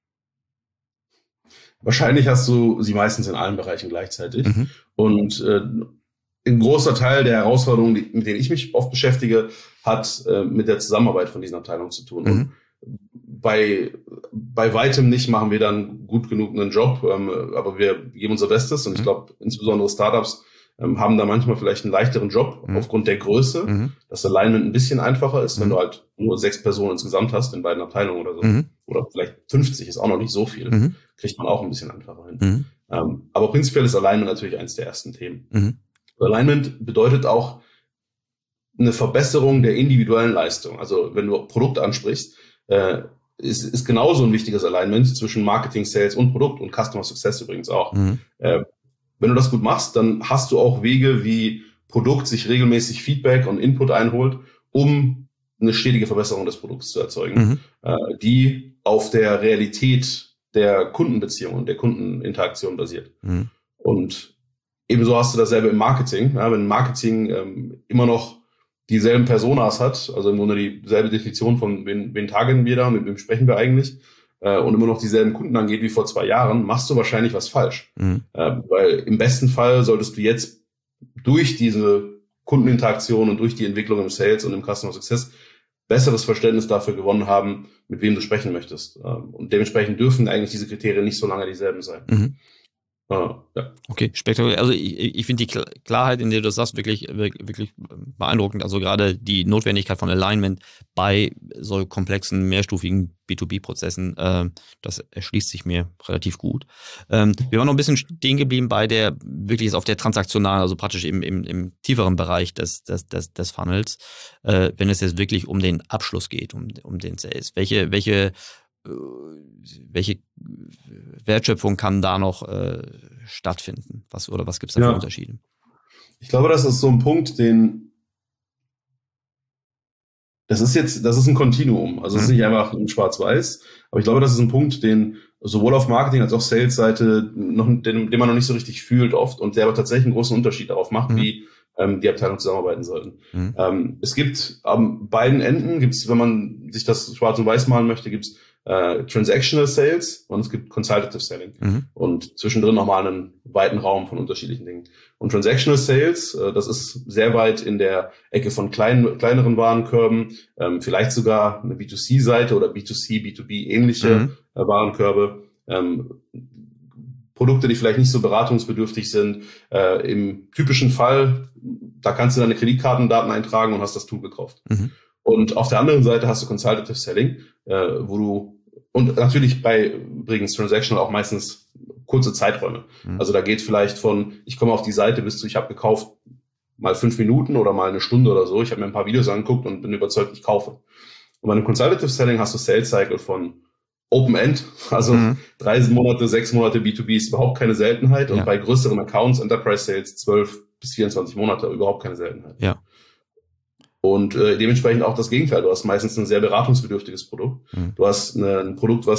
Wahrscheinlich hast du sie meistens in allen Bereichen gleichzeitig. Mhm. Und äh, ein großer Teil der Herausforderungen, die, mit denen ich mich oft beschäftige, hat äh, mit der Zusammenarbeit von diesen Abteilungen zu tun. Mhm. Und bei, bei weitem nicht machen wir dann gut genug einen Job, ähm, aber wir geben unser Bestes. Und ich glaube, insbesondere Startups ähm, haben da manchmal vielleicht einen leichteren Job mhm. aufgrund der Größe, mhm. dass Alignment ein bisschen einfacher ist, mhm. wenn du halt nur sechs Personen insgesamt hast in beiden Abteilungen oder so. Mhm. Oder vielleicht fünfzig, ist auch noch nicht so viel. Mhm. Kriegt man auch ein bisschen einfacher hin. Mhm. Ähm, aber prinzipiell ist Alignment natürlich eines der ersten Themen. Mhm. Alignment bedeutet auch eine Verbesserung der individuellen Leistung. Also wenn du Produkt ansprichst, äh, ist, ist genauso ein wichtiges Alignment zwischen Marketing, Sales und Produkt und Customer Success übrigens auch. Mhm. Äh, wenn du das gut machst, dann hast du auch Wege, wie Produkt sich regelmäßig Feedback und Input einholt, um eine stetige Verbesserung des Produkts zu erzeugen, mhm. äh, die auf der Realität der Kundenbeziehung und der Kundeninteraktion basiert. Mhm. Und ebenso hast du dasselbe im Marketing. Ja, wenn Marketing ähm, immer noch dieselben Personas hat, also im Grunde dieselbe Definition von wen, wen targeten wir da, mit wem sprechen wir eigentlich, äh, und immer noch dieselben Kunden angeht wie vor zwei Jahren, machst du wahrscheinlich was falsch. Mhm. Äh, weil im besten Fall solltest du jetzt durch diese Kundeninteraktion und durch die Entwicklung im Sales und im Customer Success besseres Verständnis dafür gewonnen haben, mit wem du sprechen möchtest. Ähm, und dementsprechend dürfen eigentlich diese Kriterien nicht so lange dieselben sein. Mhm. Ah, ja. Okay, spektakulär. Also ich, ich finde die Klarheit, in der du das sagst, wirklich, wirklich beeindruckend. Also gerade die Notwendigkeit von Alignment bei so komplexen, mehrstufigen B zwei B-Prozessen, äh, das erschließt sich mir relativ gut. Ähm, wir waren noch ein bisschen stehen geblieben bei der, wirklich auf der transaktionalen, also praktisch im, im, im tieferen Bereich des, des, des, des Funnels, äh, wenn es jetzt wirklich um den Abschluss geht, um, um den Sales. Welche, welche welche Wertschöpfung kann da noch äh, stattfinden? Was, oder was gibt es da für ja. Unterschiede? Ich glaube, das ist so ein Punkt, den das ist jetzt, das ist ein Kontinuum. Also es mhm. ist nicht einfach ein Schwarz-Weiß, aber ich glaube, das ist ein Punkt, den sowohl auf Marketing als auch Sales-Seite noch, den, den man noch nicht so richtig fühlt oft und der aber tatsächlich einen großen Unterschied darauf macht, mhm. wie ähm, die Abteilungen zusammenarbeiten sollten. Mhm. Ähm, es gibt an beiden Enden, gibt's, wenn man sich das schwarz und weiß malen möchte, gibt's Uh, Transactional Sales und es gibt Consultative Selling mhm. und zwischendrin nochmal einen weiten Raum von unterschiedlichen Dingen. Und Transactional Sales, uh, das ist sehr weit in der Ecke von kleinen, kleineren Warenkörben, ähm, vielleicht sogar eine B zwei C-Seite oder B zwei C, B zwei B ähnliche mhm. äh, Warenkörbe, ähm, Produkte, die vielleicht nicht so beratungsbedürftig sind. Äh, im typischen Fall, da kannst du deine Kreditkartendaten eintragen und hast das Tool gekauft. Mhm. Und auf der anderen Seite hast du Consultative Selling, äh, wo du, und natürlich bei übrigens Transactional auch meistens kurze Zeiträume. Mhm. Also da geht vielleicht von, ich komme auf die Seite bis zu, ich habe gekauft, mal fünf Minuten oder mal eine Stunde oder so. Ich habe mir ein paar Videos angeguckt und bin überzeugt, ich kaufe. Und bei einem Consultative Selling hast du Sales Cycle von Open End, also mhm. drei Monate, sechs Monate B zwei B ist überhaupt keine Seltenheit. Ja. Und bei größeren Accounts, Enterprise Sales, zwölf bis vierundzwanzig Monate, überhaupt keine Seltenheit. Ja. Und äh, dementsprechend auch das Gegenteil. Du hast meistens ein sehr beratungsbedürftiges Produkt. Mhm. Du hast eine, ein Produkt, was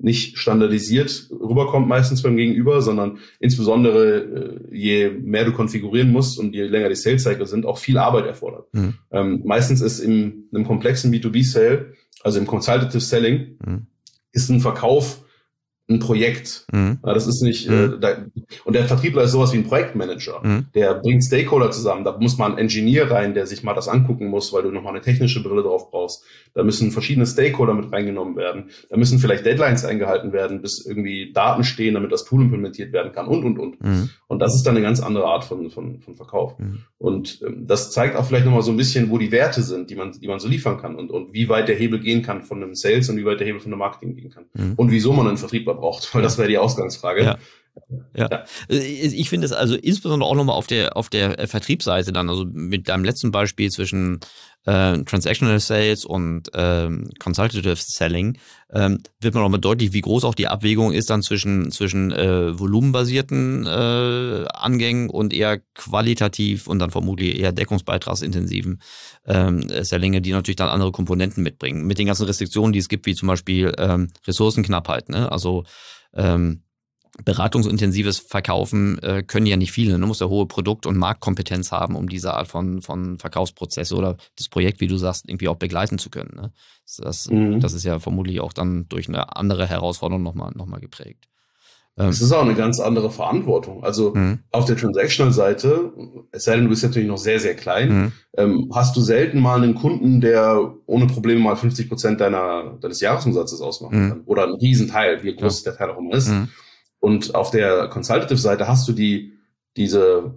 nicht standardisiert rüberkommt meistens beim Gegenüber, sondern insbesondere äh, je mehr du konfigurieren musst und je länger die Sales Cycle sind, auch viel Arbeit erfordert. Mhm. Ähm, meistens ist in einem komplexen B zwei B Sale, also im Consultative Selling, mhm. ist ein Verkauf ein Projekt. Mhm. Ja, das ist nicht, mhm. äh, da, und der Vertriebler ist sowas wie ein Projektmanager. Mhm. Der bringt Stakeholder zusammen. Da muss mal ein Engineer rein, der sich mal das angucken muss, weil du nochmal eine technische Brille drauf brauchst. Da müssen verschiedene Stakeholder mit reingenommen werden. Da müssen vielleicht Deadlines eingehalten werden, bis irgendwie Daten stehen, damit das Tool implementiert werden kann und, und, und. Mhm. Und das ist dann eine ganz andere Art von, von, von Verkauf. Mhm. Und ähm, das zeigt auch vielleicht nochmal so ein bisschen, wo die Werte sind, die man, die man so liefern kann und, und wie weit der Hebel gehen kann von einem Sales und wie weit der Hebel von einem Marketing gehen kann. Mhm. Und wieso man einen Vertriebler braucht, weil das wäre die Ausgangsfrage. Ja. Ja. ja, ich finde es also insbesondere auch nochmal auf der auf der Vertriebsseite dann, also mit deinem letzten Beispiel zwischen äh, Transactional Sales und ähm, Consultative Selling, ähm, wird man auch mal deutlich, wie groß auch die Abwägung ist dann zwischen zwischen äh, volumenbasierten äh, Angängen und eher qualitativ und dann vermutlich eher deckungsbeitragsintensiven ähm, Sellinge, die natürlich dann andere Komponenten mitbringen, mit den ganzen Restriktionen, die es gibt, wie zum Beispiel ähm, Ressourcenknappheit, ne? Also ähm, beratungsintensives Verkaufen äh, können ja nicht viele. Du musst ja hohe Produkt- und Marktkompetenz haben, um diese Art von, von Verkaufsprozesse oder das Projekt, wie du sagst, irgendwie auch begleiten zu können. Ne? Das, mhm. das ist ja vermutlich auch dann durch eine andere Herausforderung nochmal noch mal geprägt. Es ist auch eine ganz andere Verantwortung. Also mhm. auf der Transactional-Seite, es sei denn, du bist natürlich noch sehr, sehr klein, mhm. ähm, hast du selten mal einen Kunden, der ohne Probleme mal fünfzig Prozent deiner, deines Jahresumsatzes ausmachen mhm. kann. Oder einen Riesenteil, wie groß ja. der Teil auch immer ist. Mhm. Und auf der Consultative-Seite hast du die diese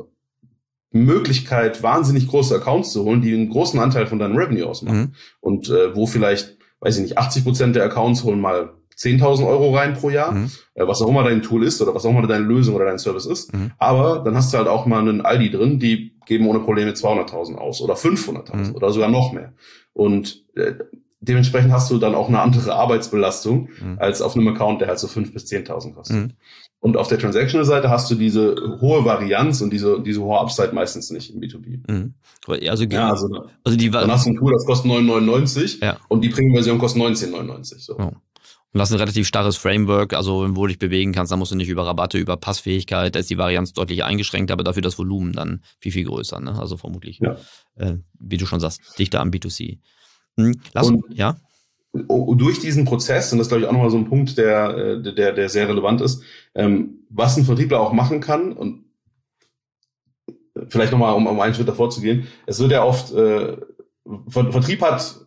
Möglichkeit, wahnsinnig große Accounts zu holen, die einen großen Anteil von deinem Revenue ausmachen. Mhm. Und äh, wo vielleicht, weiß ich nicht, achtzig Prozent der Accounts holen mal zehntausend Euro rein pro Jahr, mhm. äh, was auch immer dein Tool ist oder was auch immer deine Lösung oder dein Service ist. Mhm. Aber dann hast du halt auch mal einen Aldi drin, die geben ohne Probleme zweihunderttausend aus oder fünfhunderttausend mhm. oder sogar noch mehr. Und äh, dementsprechend hast du dann auch eine andere Arbeitsbelastung mhm. als auf einem Account, der halt so fünf bis zehntausend kostet. Mhm. Und auf der Transactional-Seite hast du diese hohe Varianz und diese diese hohe Upside meistens nicht im B zwei B. Mhm. Also, ja, also, also die, dann hast du ein Tool, das kostet neun neunundneunzig ja. und die Premium-Version kostet neunzehn neunundneunzig. So. Oh. Und das ist ein relativ starres Framework, also wo du dich bewegen kannst, da musst du nicht über Rabatte, über Passfähigkeit, da ist die Varianz deutlich eingeschränkt, aber dafür das Volumen dann viel, viel größer. Ne? Also vermutlich, ja. äh, wie du schon sagst, dichter am B zwei C. Hm, lass uns, ja. Durch diesen Prozess, und das ist, glaube ich, auch nochmal so ein Punkt, der, der, der sehr relevant ist, ähm, was ein Vertriebler auch machen kann, und vielleicht nochmal, um, um einen Schritt davor zu gehen, es wird ja oft, äh, Vertrieb hat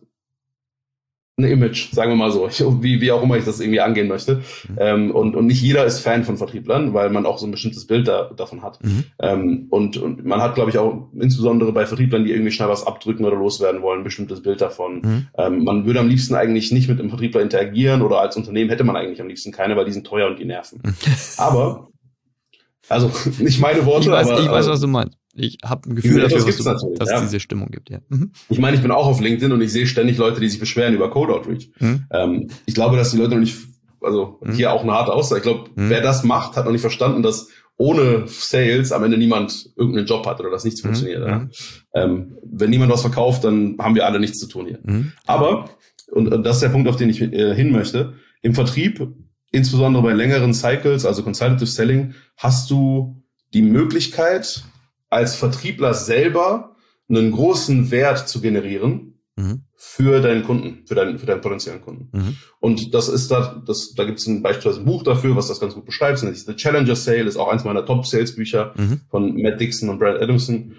ein Image, sagen wir mal so, wie, wie auch immer ich das irgendwie angehen möchte. Mhm. Ähm, und, und nicht jeder ist Fan von Vertrieblern, weil man auch so ein bestimmtes Bild da, davon hat. Mhm. Ähm, und, und man hat, glaube ich, auch insbesondere bei Vertrieblern, die irgendwie schnell was abdrücken oder loswerden wollen, ein bestimmtes Bild davon. Mhm. Ähm, man würde am liebsten eigentlich nicht mit einem Vertriebler interagieren oder als Unternehmen hätte man eigentlich am liebsten keine, weil die sind teuer und die nerven. Mhm. Aber, also nicht meine Worte, ich weiß, aber... Ich weiß, was du meinst. Ich habe ein Gefühl dafür, was du, dass ja. es diese Stimmung gibt. Ja. Mhm. Ich meine, ich bin auch auf LinkedIn und ich sehe ständig Leute, die sich beschweren über Cold Outreach. Mhm. Ähm, ich glaube, dass die Leute noch nicht, also mhm. hier auch eine harte Aussage. Ich glaube, mhm. wer das macht, hat noch nicht verstanden, dass ohne Sales am Ende niemand irgendeinen Job hat oder dass nichts mhm. funktioniert. Ja. Ähm, wenn niemand was verkauft, dann haben wir alle nichts zu tun hier. Mhm. Aber, und, und das ist der Punkt, auf den ich äh, hin möchte, im Vertrieb, insbesondere bei längeren Cycles, also Consultative Selling, hast du die Möglichkeit, als Vertriebler selber einen großen Wert zu generieren mhm. für deinen Kunden, für deinen, für deinen potenziellen Kunden. Mhm. Und das ist da, das, da gibt es ein, beispielsweise ein Buch dafür, was das ganz gut beschreibt. Das ist The Challenger Sale, ist auch eins meiner Top-Sales-Bücher mhm. von Matt Dixon und Brad Adamson.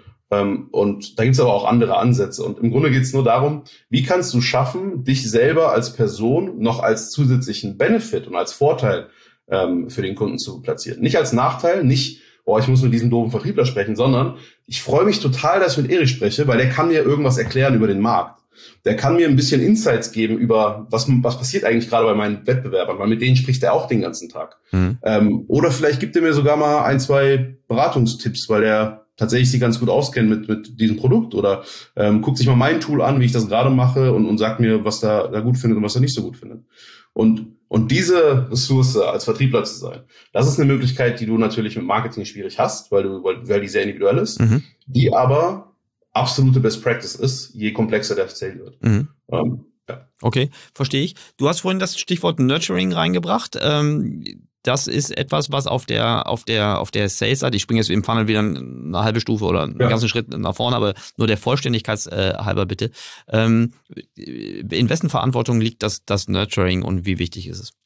Und da gibt es aber auch andere Ansätze. Und im Grunde geht es nur darum, wie kannst du schaffen, dich selber als Person noch als zusätzlichen Benefit und als Vorteil ähm, für den Kunden zu platzieren. Nicht als Nachteil, nicht oh, ich muss mit diesem doofen Vertriebler sprechen, sondern ich freue mich total, dass ich mit Erich spreche, weil der kann mir irgendwas erklären über den Markt. Der kann mir ein bisschen Insights geben über, was, was passiert eigentlich gerade bei meinen Wettbewerbern, weil mit denen spricht er auch den ganzen Tag. Mhm. Ähm, oder vielleicht gibt er mir sogar mal ein, zwei Beratungstipps, weil er tatsächlich sich ganz gut auskennt mit, mit diesem Produkt oder ähm, guckt sich mal mein Tool an, wie ich das gerade mache und, und sagt mir, was er da gut findet und was er nicht so gut findet. Und Und diese Ressource als Vertriebler zu sein, das ist eine Möglichkeit, die du natürlich mit Marketing schwierig hast, weil du, weil, weil die sehr individuell ist, mhm. die aber absolute Best Practice ist, je komplexer der Sale wird. Mhm. Ähm, Ja. Okay, verstehe ich. Du hast vorhin das Stichwort Nurturing reingebracht. Ähm, das ist etwas, was auf der auf der auf der Sales-Seite, ich springe jetzt im Funnel wieder eine halbe Stufe oder einen ja. ganzen Schritt nach vorne, aber nur der Vollständigkeit äh, halber bitte. Ähm, in wessen Verantwortung liegt das das Nurturing und wie wichtig ist es?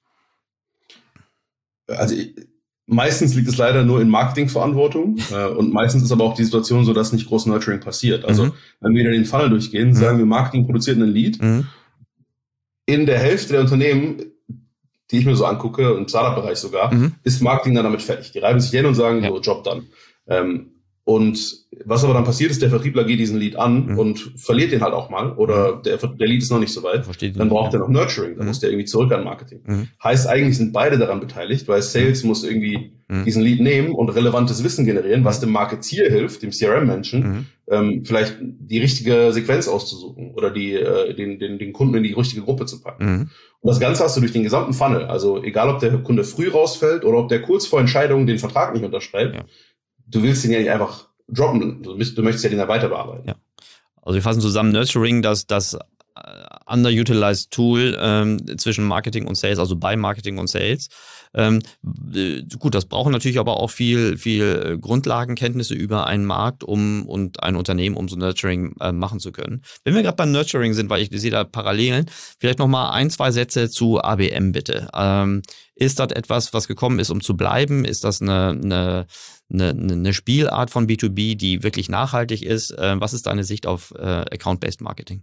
Also ich, meistens liegt es leider nur in Marketingverantwortung äh, und meistens ist aber auch die Situation so, dass nicht groß Nurturing passiert. Also mhm. wenn wir wieder den Funnel durchgehen, mhm. sagen wir, Marketing produziert einen Lead. Mhm. In der Hälfte der Unternehmen, die ich mir so angucke, im Startup-Bereich sogar, mhm. ist Marketing dann damit fertig. Die reiben sich hin und sagen, ja. so, Job dann. Ähm, und was aber dann passiert ist, der Vertriebler geht diesen Lead an mhm. und verliert den halt auch mal oder der, der Lead ist noch nicht so weit. Dann braucht er noch Nurturing, dann mhm. muss der irgendwie zurück an Marketing. Mhm. Heißt, eigentlich sind beide daran beteiligt, weil Sales mhm. muss irgendwie mhm. diesen Lead nehmen und relevantes Wissen generieren, was dem Marketeer hilft, dem C R M-Menschen, mhm. ähm, vielleicht die richtige Sequenz auszusuchen oder die äh, den, den, den Kunden in die richtige Gruppe zu packen. Mhm. Und das Ganze hast du durch den gesamten Funnel. Also egal, ob der Kunde früh rausfällt oder ob der kurz vor Entscheidung den Vertrag nicht unterschreibt, ja. du willst ihn ja nicht einfach droppen, du, bist, du möchtest ja den ja weiter bearbeiten. Ja. Also wir fassen zusammen, Nurturing, das, das underutilized Tool ähm, zwischen Marketing und Sales, also bei Marketing und Sales. Ähm, äh, gut, das brauchen natürlich aber auch viel, viel Grundlagenkenntnisse über einen Markt um und ein Unternehmen, um so Nurturing äh, machen zu können. Wenn wir gerade beim Nurturing sind, weil ich sehe da Parallelen, vielleicht nochmal ein, zwei Sätze zu A B M bitte. Ähm, ist das etwas, was gekommen ist, um zu bleiben? Ist das eine, eine Eine, eine Spielart von B zwei B, die wirklich nachhaltig ist. Äh, was ist deine Sicht auf äh, Account-Based Marketing?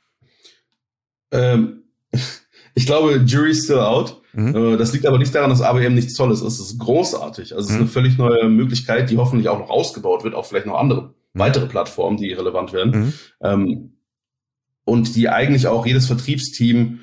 Ähm, ich glaube, Jury's still out. Mhm. Äh, das liegt aber nicht daran, dass A B M nichts Tolles ist. Es ist großartig. Also es ist mhm. eine völlig neue Möglichkeit, die hoffentlich auch noch ausgebaut wird auf vielleicht noch andere, mhm. weitere Plattformen, die relevant werden. Mhm. Ähm, und die eigentlich auch jedes Vertriebsteam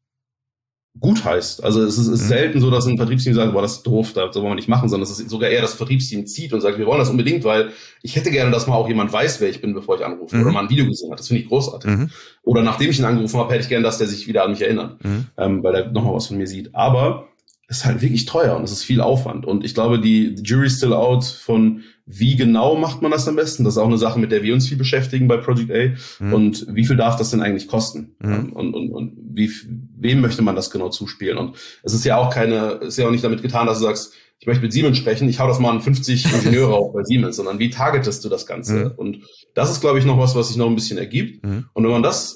gut heißt. Also es ist, ist mhm. selten so, dass ein Vertriebsteam sagt, boah, das ist doof, das wollen wir nicht machen, sondern es ist sogar eher das Vertriebsteam zieht und sagt, wir wollen das unbedingt, weil ich hätte gerne, dass mal auch jemand weiß, wer ich bin, bevor ich anrufe mhm. oder mal ein Video gesehen hat. Das finde ich großartig. Mhm. Oder nachdem ich ihn angerufen habe, hätte ich gerne, dass der sich wieder an mich erinnert, mhm. ähm, weil er nochmal was von mir sieht. Aber es ist halt wirklich teuer und es ist viel Aufwand. Und ich glaube, die, die Jury's still out von wie genau macht man das am besten? Das ist auch eine Sache, mit der wir uns viel beschäftigen bei Project A. Mhm. Und wie viel darf das denn eigentlich kosten? Mhm. Und, und, und wie, wem möchte man das genau zuspielen? Und es ist ja auch keine, es ist ja auch nicht damit getan, dass du sagst, ich möchte mit Siemens sprechen, ich hau das mal an fünfzig Ingenieure auf bei Siemens, sondern wie targetest du das Ganze? Mhm. Und das ist, glaube ich, noch was, was sich noch ein bisschen ergibt. Mhm. Und wenn man das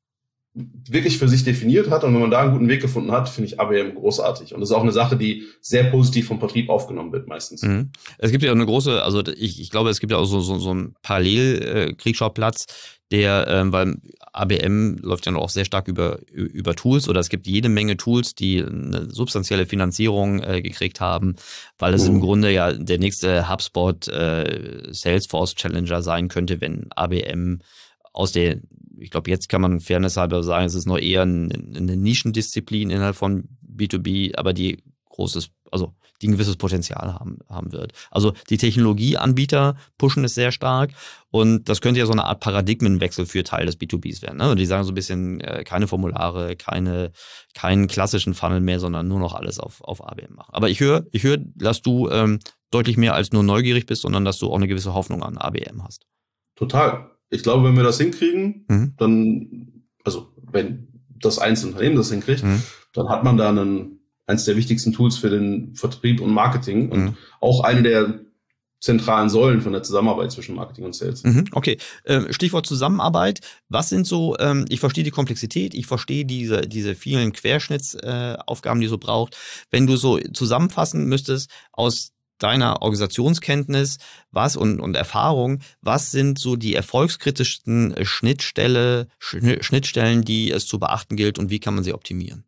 wirklich für sich definiert hat und wenn man da einen guten Weg gefunden hat, finde ich A B M großartig. Und das ist auch eine Sache, die sehr positiv vom Vertrieb aufgenommen wird meistens. Mhm. Es gibt ja eine große, also ich, ich glaube, es gibt ja auch so, so, so einen Parallel-Kriegsschauplatz, der, ähm, weil A B M läuft ja noch auch sehr stark über, über Tools oder es gibt jede Menge Tools, die eine substanzielle Finanzierung äh, gekriegt haben, weil es mhm. im Grunde ja der nächste HubSpot äh, Salesforce Challenger sein könnte, wenn A B M aus der, ich glaube, jetzt kann man fairness halber sagen, es ist noch eher eine, eine Nischendisziplin innerhalb von B zwei B, aber die großes, also die ein gewisses Potenzial haben, haben wird. Also die Technologieanbieter pushen es sehr stark und das könnte ja so eine Art Paradigmenwechsel für Teil des B zwei Bs werden. Ne? Und die sagen so ein bisschen, äh, keine Formulare, keine, keinen klassischen Funnel mehr, sondern nur noch alles auf, auf A B M machen. Aber ich höre, ich höre, dass du ähm, deutlich mehr als nur neugierig bist, sondern dass du auch eine gewisse Hoffnung an A B M hast. Total. Ich glaube, wenn wir das hinkriegen, mhm. dann, also wenn das einzelne Unternehmen das hinkriegt, mhm. dann hat man da einen, eins der wichtigsten Tools für den Vertrieb und Marketing und mhm. auch eine der zentralen Säulen von der Zusammenarbeit zwischen Marketing und Sales. Mhm, okay, ähm, Stichwort Zusammenarbeit. Was sind so, ähm, ich verstehe die Komplexität, ich verstehe diese, diese vielen Querschnittsaufgaben, äh, die so braucht. Wenn du so zusammenfassen müsstest aus deiner Organisationskenntnis, was und, und Erfahrung, was sind so die erfolgskritischsten Schnittstelle, Schnittstellen, die es zu beachten gilt und wie kann man sie optimieren?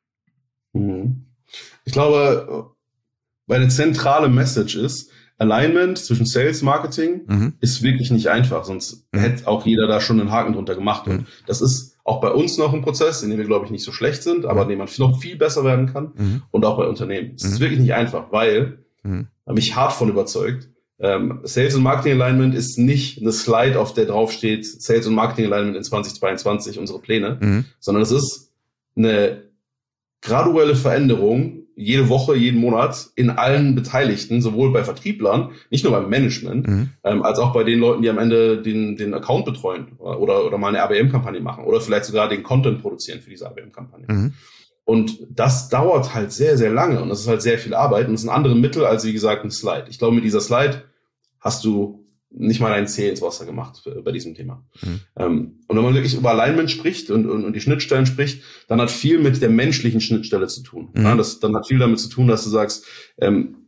Ich glaube, meine zentrale Message ist, Alignment zwischen Sales und Marketing mhm. ist wirklich nicht einfach, sonst mhm. hätte auch jeder da schon einen Haken drunter gemacht. Mhm. Und das ist auch bei uns noch ein Prozess, in dem wir, glaube ich, nicht so schlecht sind, aber in dem man noch viel besser werden kann mhm. und auch bei Unternehmen. Es mhm. ist wirklich nicht einfach, weil mhm. habe mich hart von überzeugt. Ähm, Sales und Marketing Alignment ist nicht eine Slide, auf der drauf steht Sales und Marketing Alignment in zwanzig zweiundzwanzig, unsere Pläne, mhm. sondern es ist eine graduelle Veränderung jede Woche, jeden Monat in allen Beteiligten, sowohl bei Vertrieblern, nicht nur beim Management, mhm. ähm, als auch bei den Leuten, die am Ende den, den Account betreuen oder, oder mal eine A B M-Kampagne machen oder vielleicht sogar den Content produzieren für diese A B M-Kampagne. Mhm. Und das dauert halt sehr, sehr lange und das ist halt sehr viel Arbeit und es sind andere Mittel als, wie gesagt, ein Slide. Ich glaube, mit dieser Slide hast du nicht mal ein Zeh ins Wasser gemacht für, bei diesem Thema. Mhm. Ähm, und wenn man wirklich über Alignment spricht und, und, und die Schnittstellen spricht, dann hat viel mit der menschlichen Schnittstelle zu tun. Mhm. Ja, das dann hat viel damit zu tun, dass du sagst, ähm,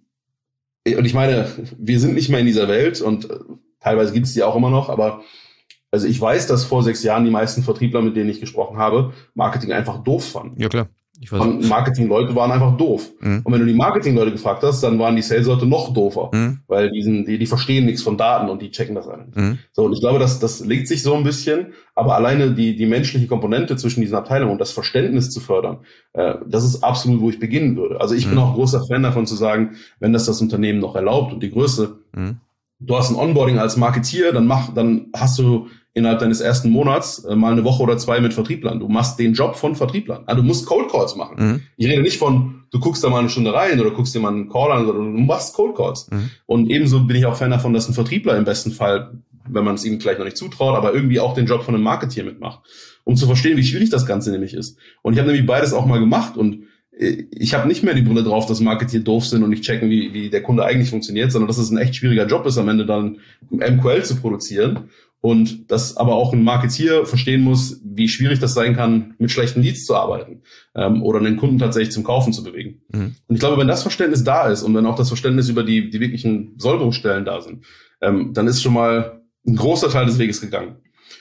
und ich meine, wir sind nicht mehr in dieser Welt und äh, teilweise gibt es die auch immer noch, aber also ich weiß, dass vor sechs Jahren die meisten Vertriebler, mit denen ich gesprochen habe, Marketing einfach doof fanden. Ja, klar. Ich weiß. Und Marketing-Leute waren einfach doof. Mhm. Und wenn du die Marketing-Leute gefragt hast, dann waren die Sales-Leute noch doofer. Mhm. Weil die, sind, die, die verstehen nichts von Daten und die checken das alle nicht. Mhm. So, und ich glaube, das, das legt sich so ein bisschen, aber alleine die, die menschliche Komponente zwischen diesen Abteilungen und das Verständnis zu fördern, äh, das ist absolut, wo ich beginnen würde. Also ich mhm. bin auch großer Fan davon zu sagen, wenn das das Unternehmen noch erlaubt und die Größe, mhm. du hast ein Onboarding als Marketier, dann mach, dann hast du innerhalb deines ersten Monats äh, mal eine Woche oder zwei mit Vertrieblern. Du machst den Job von Vertrieblern. Also du musst Cold Calls machen. Mhm. Ich rede nicht von, du guckst da mal eine Stunde rein oder guckst dir mal einen Call an, sondern du machst Cold Calls. Mhm. Und ebenso bin ich auch Fan davon, dass ein Vertriebler im besten Fall, wenn man es ihm vielleicht noch nicht zutraut, aber irgendwie auch den Job von einem Marketier mitmacht, um zu verstehen, wie schwierig das Ganze nämlich ist. Und ich habe nämlich beides auch mal gemacht und ich habe nicht mehr die Brille drauf, dass Marketeer doof sind und nicht checken, wie, wie der Kunde eigentlich funktioniert, sondern dass es ein echt schwieriger Job ist, am Ende dann M Q L zu produzieren. Und dass aber auch ein Marketeer verstehen muss, wie schwierig das sein kann, mit schlechten Leads zu arbeiten ähm, oder den Kunden tatsächlich zum Kaufen zu bewegen. Mhm. Und ich glaube, wenn das Verständnis da ist und wenn auch das Verständnis über die, die wirklichen Sollbruchstellen da sind, ähm, dann ist schon mal ein großer Teil des Weges gegangen.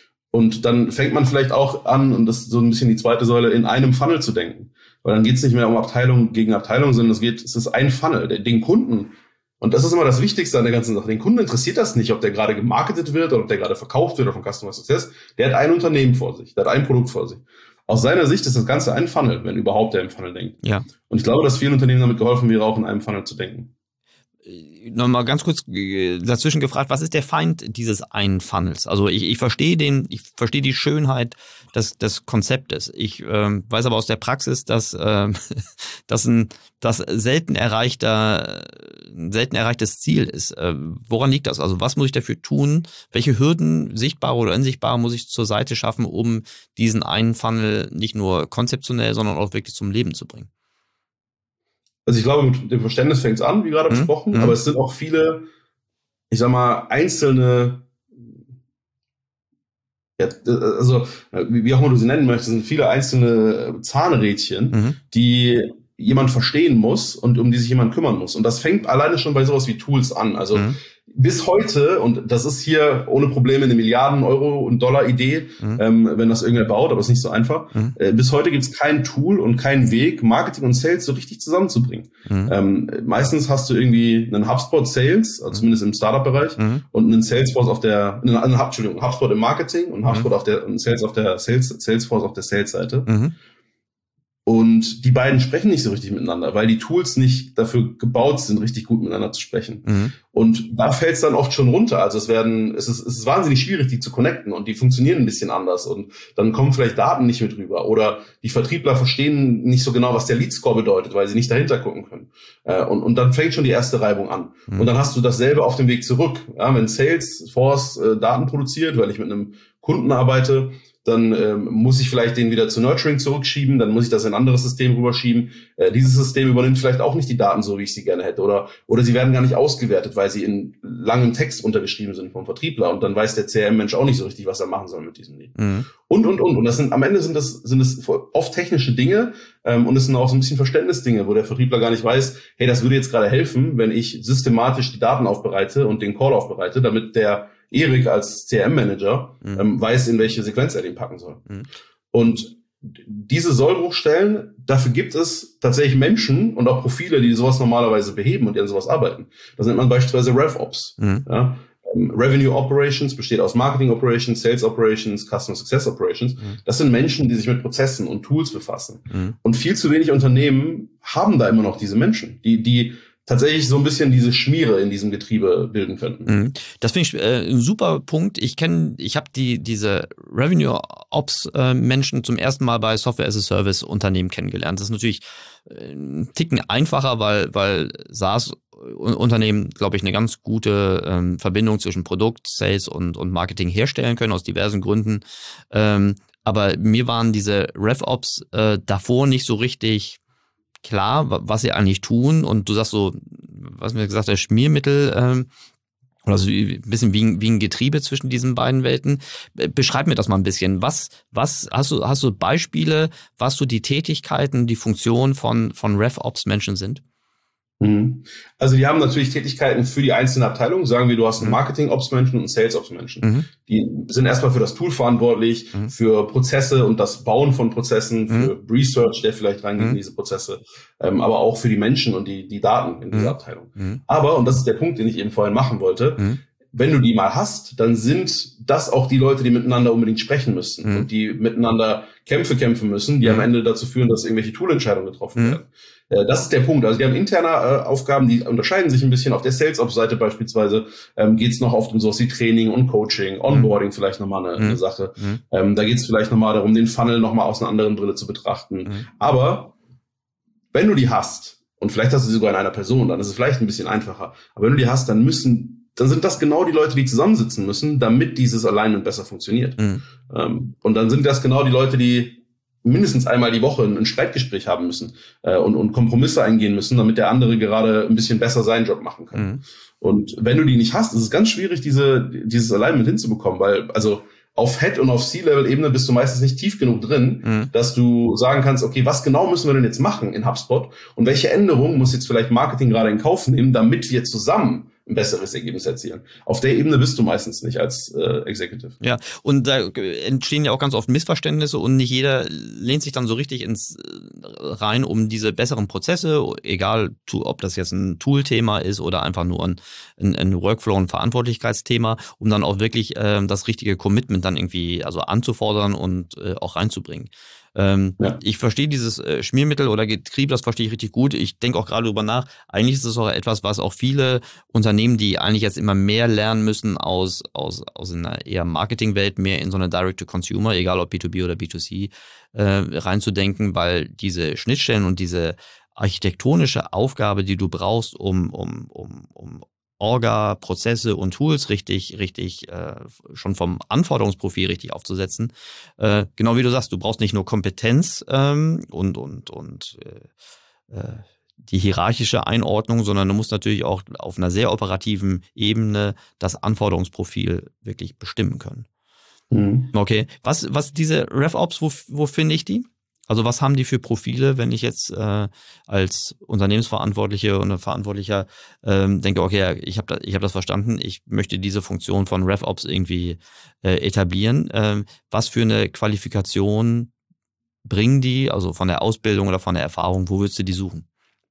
Und dann fängt man vielleicht auch an, und das ist so ein bisschen die zweite Säule, in einem Funnel zu denken. Weil dann geht es nicht mehr um Abteilung gegen Abteilung, sondern es geht, es ist ein Funnel, den Kunden. Und das ist immer das Wichtigste an der ganzen Sache. Den Kunden interessiert das nicht, ob der gerade gemarketet wird oder ob der gerade verkauft wird oder von Customer Success. Der hat ein Unternehmen vor sich, der hat ein Produkt vor sich. Aus seiner Sicht ist das Ganze ein Funnel, wenn überhaupt er im Funnel denkt. Ja. Und ich glaube, dass vielen Unternehmen damit geholfen wäre, auch in einem Funnel zu denken. Nochmal ganz kurz dazwischen gefragt, was ist der Feind dieses einen Funnels? Also ich, ich verstehe den, ich verstehe die Schönheit des, des Konzeptes. Ich ähm, weiß aber aus der Praxis, dass ähm, das ein das selten erreichter, ein selten erreichtes Ziel ist. Äh, woran liegt das? Also was muss ich dafür tun? Welche Hürden, sichtbare oder unsichtbare, muss ich zur Seite schaffen, um diesen einen Funnel nicht nur konzeptionell, sondern auch wirklich zum Leben zu bringen? Also ich glaube, mit dem Verständnis fängt es an, wie gerade mhm. besprochen, mhm. aber es sind auch viele, ich sag mal, einzelne, ja, also wie auch immer du sie nennen möchtest, sind viele einzelne Zahnrädchen, mhm. die jemand verstehen muss und um die sich jemand kümmern muss. Und das fängt alleine schon bei sowas wie Tools an. Also mhm. bis heute, und das ist hier ohne Probleme eine Milliarden Euro und Dollar Idee, mhm. ähm, wenn das irgendwer baut, aber es ist nicht so einfach. Mhm. Äh, bis heute gibt es kein Tool und keinen Weg, Marketing und Sales so richtig zusammenzubringen. Mhm. Ähm, meistens hast du irgendwie einen HubSpot Sales, also zumindest im Startup-Bereich, mhm. und einen Salesforce auf der, einen, einen, Entschuldigung, HubSpot im Marketing und HubSpot mhm. auf der, und Sales auf der Sales, Salesforce auf der Sales-Seite. Mhm. Und die beiden sprechen nicht so richtig miteinander, weil die Tools nicht dafür gebaut sind, richtig gut miteinander zu sprechen. Mhm. Und da fällt es dann oft schon runter. Also es werden, es ist, es ist wahnsinnig schwierig, die zu connecten und die funktionieren ein bisschen anders und dann kommen vielleicht Daten nicht mit rüber oder die Vertriebler verstehen nicht so genau, was der Lead-Score bedeutet, weil sie nicht dahinter gucken können. Und, und dann fängt schon die erste Reibung an. Mhm. Und dann hast du dasselbe auf dem Weg zurück. Ja, wenn Salesforce äh, Daten produziert, weil ich mit einem Kunden arbeite, dann ähm, muss ich vielleicht den wieder zu Nurturing zurückschieben, dann muss ich das in ein anderes System rüberschieben. Äh, dieses System übernimmt vielleicht auch nicht die Daten so, wie ich sie gerne hätte. Oder oder sie werden gar nicht ausgewertet, weil sie in langem Text untergeschrieben sind vom Vertriebler. Und dann weiß der C R M-Mensch auch nicht so richtig, was er machen soll mit diesem Lied. Mhm. Und, und, und. Und das sind am Ende sind das sind es oft technische Dinge ähm, und es sind auch so ein bisschen Verständnisdinge, wo der Vertriebler gar nicht weiß, hey, das würde jetzt gerade helfen, wenn ich systematisch die Daten aufbereite und den Call aufbereite, damit der Erik als C R M-Manager mhm. ähm, weiß, in welche Sequenz er den packen soll. Mhm. Und diese Sollbruchstellen, dafür gibt es tatsächlich Menschen und auch Profile, die sowas normalerweise beheben und die an sowas arbeiten. Das nennt man beispielsweise RevOps. Mhm. Ja? Ähm, Revenue Operations besteht aus Marketing Operations, Sales Operations, Customer Success Operations. Mhm. Das sind Menschen, die sich mit Prozessen und Tools befassen. Mhm. Und viel zu wenig Unternehmen haben da immer noch diese Menschen, die, die tatsächlich so ein bisschen diese Schmiere in diesem Getriebe bilden könnten. Das finde ich äh, ein super Punkt. Ich kenne, ich habe die diese Revenue Ops äh, Menschen zum ersten Mal bei Software as a Service Unternehmen kennengelernt. Das ist natürlich ein Ticken einfacher, weil weil SaaS Unternehmen, glaube ich, eine ganz gute ähm, Verbindung zwischen Produkt, Sales und und Marketing herstellen können aus diversen Gründen. Ähm, aber mir waren diese RevOps äh, davor nicht so richtig klar, was sie eigentlich tun. Und du sagst so, was mir gesagt hast, Schmiermittel, ähm, oder so ein bisschen wie, wie ein Getriebe zwischen diesen beiden Welten. Beschreib mir das mal ein bisschen. Was, was, hast du, hast du Beispiele, was so die Tätigkeiten, die Funktionen von, von RevOps-Menschen sind? Also die haben natürlich Tätigkeiten für die einzelnen Abteilungen. Sagen wir, du hast einen Marketing-Ops-Menschen und einen Sales-Ops-Menschen. Mhm. Die sind erstmal für das Tool verantwortlich, mhm. für Prozesse und das Bauen von Prozessen, mhm. für Research, der vielleicht reingeht mhm. in diese Prozesse, ähm, aber auch für die Menschen und die, die Daten in dieser mhm. Abteilung. Mhm. Aber, und das ist der Punkt, den ich eben vorhin machen wollte, mhm. wenn du die mal hast, dann sind das auch die Leute, die miteinander unbedingt sprechen müssen mhm. und die miteinander Kämpfe kämpfen müssen, die mhm. am Ende dazu führen, dass irgendwelche Toolentscheidungen getroffen mhm. werden. Das ist der Punkt. Also die haben interne äh, Aufgaben, die unterscheiden sich ein bisschen. Auf der Sales-Ops-Seite beispielsweise ähm, geht es noch oft um sowas wie Training und Coaching, Onboarding mhm. vielleicht nochmal eine, mhm. eine Sache. Mhm. Ähm, da geht es vielleicht nochmal darum, den Funnel nochmal aus einer anderen Brille zu betrachten. Mhm. Aber wenn du die hast, und vielleicht hast du sie sogar in einer Person, dann ist es vielleicht ein bisschen einfacher. Aber wenn du die hast, dann müssen, dann sind das genau die Leute, die zusammensitzen müssen, damit dieses Alignment besser funktioniert. Mhm. Ähm, und dann sind das genau die Leute, die mindestens einmal die Woche ein Streitgespräch haben müssen äh, und, und Kompromisse eingehen müssen, damit der andere gerade ein bisschen besser seinen Job machen kann. Mhm. Und wenn du die nicht hast, ist es ganz schwierig, diese dieses Alignment hinzubekommen, weil also auf Head- und auf C-Level-Ebene bist du meistens nicht tief genug drin, mhm. dass du sagen kannst, okay, was genau müssen wir denn jetzt machen in HubSpot und welche Änderungen muss jetzt vielleicht Marketing gerade in Kauf nehmen, damit wir zusammen ein besseres Ergebnis erzielen. Auf der Ebene bist du meistens nicht als äh, Executive. Ja, und da entstehen ja auch ganz oft Missverständnisse und nicht jeder lehnt sich dann so richtig ins rein, um diese besseren Prozesse, egal ob das jetzt ein Tool-Thema ist oder einfach nur ein, ein, ein Workflow- und Verantwortlichkeitsthema, um dann auch wirklich äh, das richtige Commitment dann irgendwie also anzufordern und äh, auch reinzubringen. Ähm, ja. Ich verstehe dieses äh, Schmiermittel oder Getriebe, das verstehe ich richtig gut. Ich denke auch gerade darüber nach. Eigentlich ist es auch etwas, was auch viele Unternehmen, die eigentlich jetzt immer mehr lernen müssen aus, aus, aus einer eher Marketingwelt, mehr in so eine Direct-to-Consumer, egal ob B zwei B oder B zwei C, äh, reinzudenken, weil diese Schnittstellen und diese architektonische Aufgabe, die du brauchst, um, um, um, um Orga, Prozesse und Tools richtig, richtig äh, schon vom Anforderungsprofil richtig aufzusetzen. Äh, genau wie du sagst, du brauchst nicht nur Kompetenz ähm, und und und äh, äh, die hierarchische Einordnung, sondern du musst natürlich auch auf einer sehr operativen Ebene das Anforderungsprofil wirklich bestimmen können. Mhm. Okay, was was diese RevOps, wo wo finde ich die? Also was haben die für Profile, wenn ich jetzt äh, als Unternehmensverantwortliche und Verantwortlicher ähm, denke, okay, ich habe da, ich hab das verstanden, ich möchte diese Funktion von RevOps irgendwie äh, etablieren. Ähm, was für eine Qualifikation bringen die, also von der Ausbildung oder von der Erfahrung, wo würdest du die suchen?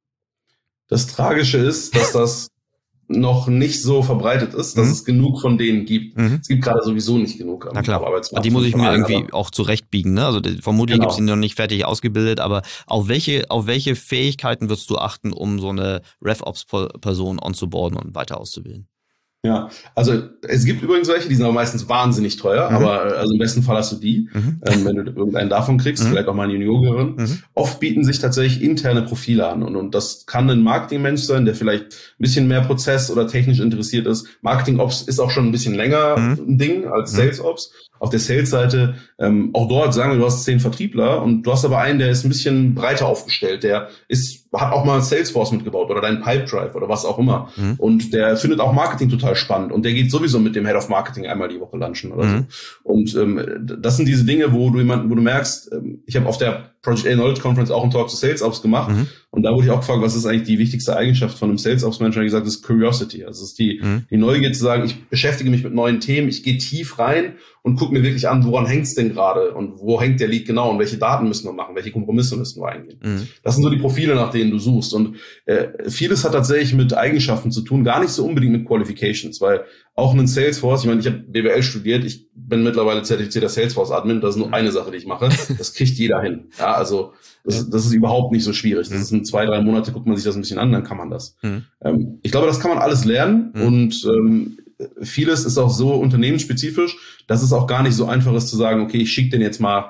Das Tragische ist, dass das noch nicht so verbreitet ist, dass mhm. es genug von denen gibt. Mhm. Es gibt gerade sowieso nicht genug am, Na klar. am Arbeitsmarkt. Die muss ich mir irgendwie auch zurechtbiegen, ne? Also die, vermutlich genau. gibt es die noch nicht fertig ausgebildet, aber auf welche, auf welche Fähigkeiten würdest du achten, um so eine RevOps-Person onzuboarden und weiter auszubilden? Ja, also es gibt übrigens welche, die sind aber meistens wahnsinnig teuer, mhm. aber also im besten Fall hast du die, mhm. ähm, wenn du irgendeinen davon kriegst, mhm. vielleicht auch mal eine Juniorin. Mhm. Oft bieten sich tatsächlich interne Profile an und, und das kann ein Marketingmensch sein, der vielleicht ein bisschen mehr Prozess- oder technisch interessiert ist. Marketing-Ops ist auch schon ein bisschen länger mhm. ein Ding als mhm. Sales-Ops. Auf der Sales-Seite, ähm, auch dort sagen wir, du hast zehn Vertriebler und du hast aber einen, der ist ein bisschen breiter aufgestellt, der ist, hat auch mal Salesforce mitgebaut oder deinen Pipedrive oder was auch immer. Mhm. Und der findet auch Marketing total spannend und der geht sowieso mit dem Head of Marketing einmal die Woche lunchen oder mhm. so. Und ähm, das sind diese Dinge, wo du jemanden, wo du merkst, ähm, ich habe auf der Project A Knowledge Conference auch einen Talk zu Sales Ops gemacht mhm. und da wurde ich auch gefragt, was ist eigentlich die wichtigste Eigenschaft von einem Sales Ops Manager? Und gesagt, das ist Curiosity. Also es ist die, mhm. die Neugier zu sagen, ich beschäftige mich mit neuen Themen, ich gehe tief rein und gucke mir wirklich an, woran hängt's denn gerade und wo hängt der Lead genau und welche Daten müssen wir machen, welche Kompromisse müssen wir eingehen. Mhm. Das sind so die Profile, nach denen du suchst und äh, vieles hat tatsächlich mit Eigenschaften zu tun, gar nicht so unbedingt mit Qualifications, weil auch einen Salesforce, ich meine, ich habe B W L studiert, ich bin mittlerweile zertifizierter Salesforce-Admin, das ist nur eine Sache, die ich mache. Das kriegt jeder hin. Ja, also das, das ist überhaupt nicht so schwierig. Das ist in zwei, drei Monate, guckt man sich das ein bisschen an, dann kann man das. Mhm. Ähm, ich glaube, das kann man alles lernen mhm. und ähm, vieles ist auch so unternehmensspezifisch, dass es auch gar nicht so einfach ist zu sagen, okay, ich schicke den jetzt mal,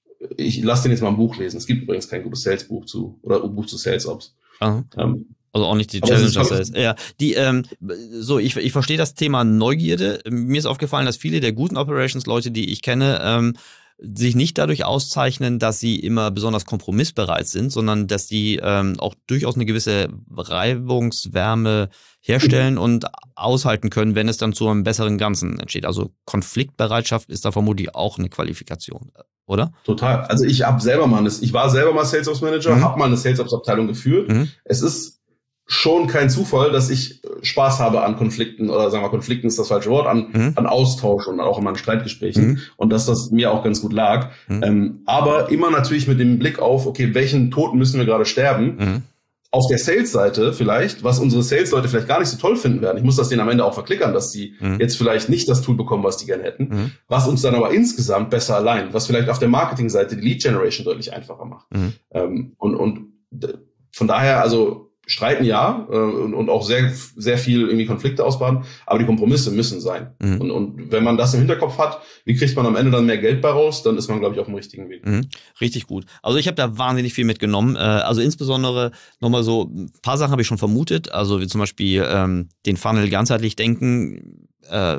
ich lasse den jetzt mal ein Buch lesen. Es gibt übrigens kein gutes Sales-Buch zu, oder ein Buch zu Sales-Ops. Ähm, Also auch nicht die Challenger Sales. Ja, die, ähm, so, ich, ich verstehe das Thema Neugierde. Mir ist aufgefallen, dass viele der guten Operations-Leute, die ich kenne, ähm, sich nicht dadurch auszeichnen, dass sie immer besonders kompromissbereit sind, sondern dass sie ähm, auch durchaus eine gewisse Reibungswärme herstellen und aushalten können, wenn es dann zu einem besseren Ganzen entsteht. Also Konfliktbereitschaft ist da vermutlich auch eine Qualifikation, oder? Total. Also ich habe selber mal, eine, ich war selber mal Sales Ops Manager, mhm. habe mal eine Sales Ops Abteilung geführt. Mhm. Es ist schon kein Zufall, dass ich Spaß habe an Konflikten oder sagen wir Konflikten ist das falsche Wort, an, mhm. an Austausch und auch in meinen Streitgesprächen mhm. und dass das mir auch ganz gut lag. Mhm. Ähm, aber immer natürlich mit dem Blick auf, okay, welchen Toten müssen wir gerade sterben? Mhm. Auf der Sales-Seite vielleicht, was unsere Sales-Leute vielleicht gar nicht so toll finden werden. Ich muss das denen am Ende auch verklickern, dass die mhm. jetzt vielleicht nicht das Tool bekommen, was die gerne hätten, mhm. was uns dann aber insgesamt besser allein, was vielleicht auf der Marketing-Seite die Lead-Generation deutlich einfacher macht. Mhm. Ähm, und, und von daher, also streiten ja äh, und, und auch sehr sehr viel irgendwie Konflikte ausbaden, aber die Kompromisse müssen sein. Mhm. Und, und wenn man das im Hinterkopf hat, wie kriegt man am Ende dann mehr Geld bei raus, dann ist man, glaube ich, auf dem richtigen Weg. Mhm. Richtig gut. Also ich habe da wahnsinnig viel mitgenommen. Äh, also insbesondere nochmal so ein paar Sachen habe ich schon vermutet, also wie zum Beispiel ähm, den Funnel ganzheitlich denken, äh,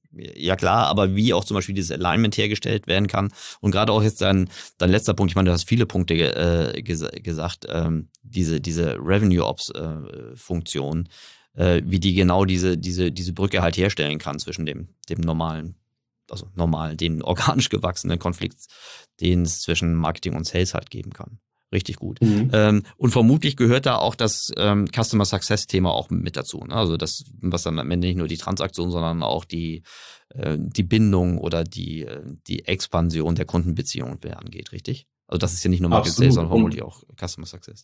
ja klar, aber wie auch zum Beispiel dieses Alignment hergestellt werden kann. Und gerade auch jetzt dein, dein letzter Punkt, ich meine, du hast viele Punkte äh, ges- gesagt, ähm, diese, diese Revenue-Ops-Funktion, äh, äh, wie die genau diese, diese, diese Brücke halt herstellen kann zwischen dem, dem normalen, also normalen, den organisch gewachsenen Konflikt, den es zwischen Marketing und Sales halt geben kann. Richtig gut. Mhm. Ähm, und vermutlich gehört da auch das ähm, Customer Success Thema auch mit dazu. Ne? Also das, was dann am Ende nicht nur die Transaktion, sondern auch die, äh, die Bindung oder die, die Expansion der Kundenbeziehung angeht, richtig? Also das ist ja nicht nur Market Sales, sondern vermutlich auch Customer Success.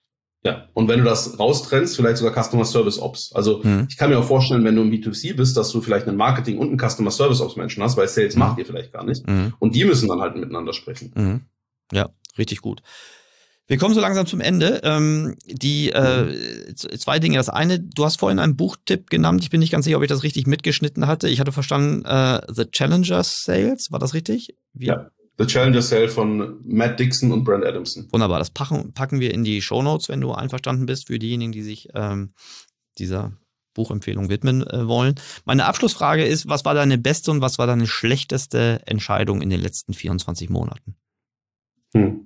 Ja, und wenn du das raustrennst, vielleicht sogar Customer Service Ops. Also mhm. ich kann mir auch vorstellen, wenn du im B zwei C bist, dass du vielleicht einen Marketing- und einen Customer Service Ops Menschen hast, weil Sales mhm. macht ihr vielleicht gar nicht. Mhm. Und die müssen dann halt miteinander sprechen. Mhm. Ja, richtig gut. Wir kommen so langsam zum Ende. Ähm, die äh, zwei Dinge. Das eine, du hast vorhin einen Buchtipp genannt. Ich bin nicht ganz sicher, ob ich das richtig mitgeschnitten hatte. Ich hatte verstanden, äh, The Challenger Sales. War das richtig? Wie? Ja, The Challenger Sales von Matt Dixon und Brent Adamson. Wunderbar. Das packen, packen wir in die Shownotes, wenn du einverstanden bist, für diejenigen, die sich ähm, dieser Buchempfehlung widmen äh, wollen. Meine Abschlussfrage ist, was war deine beste und was war deine schlechteste Entscheidung in den letzten vierundzwanzig Monaten? Hm.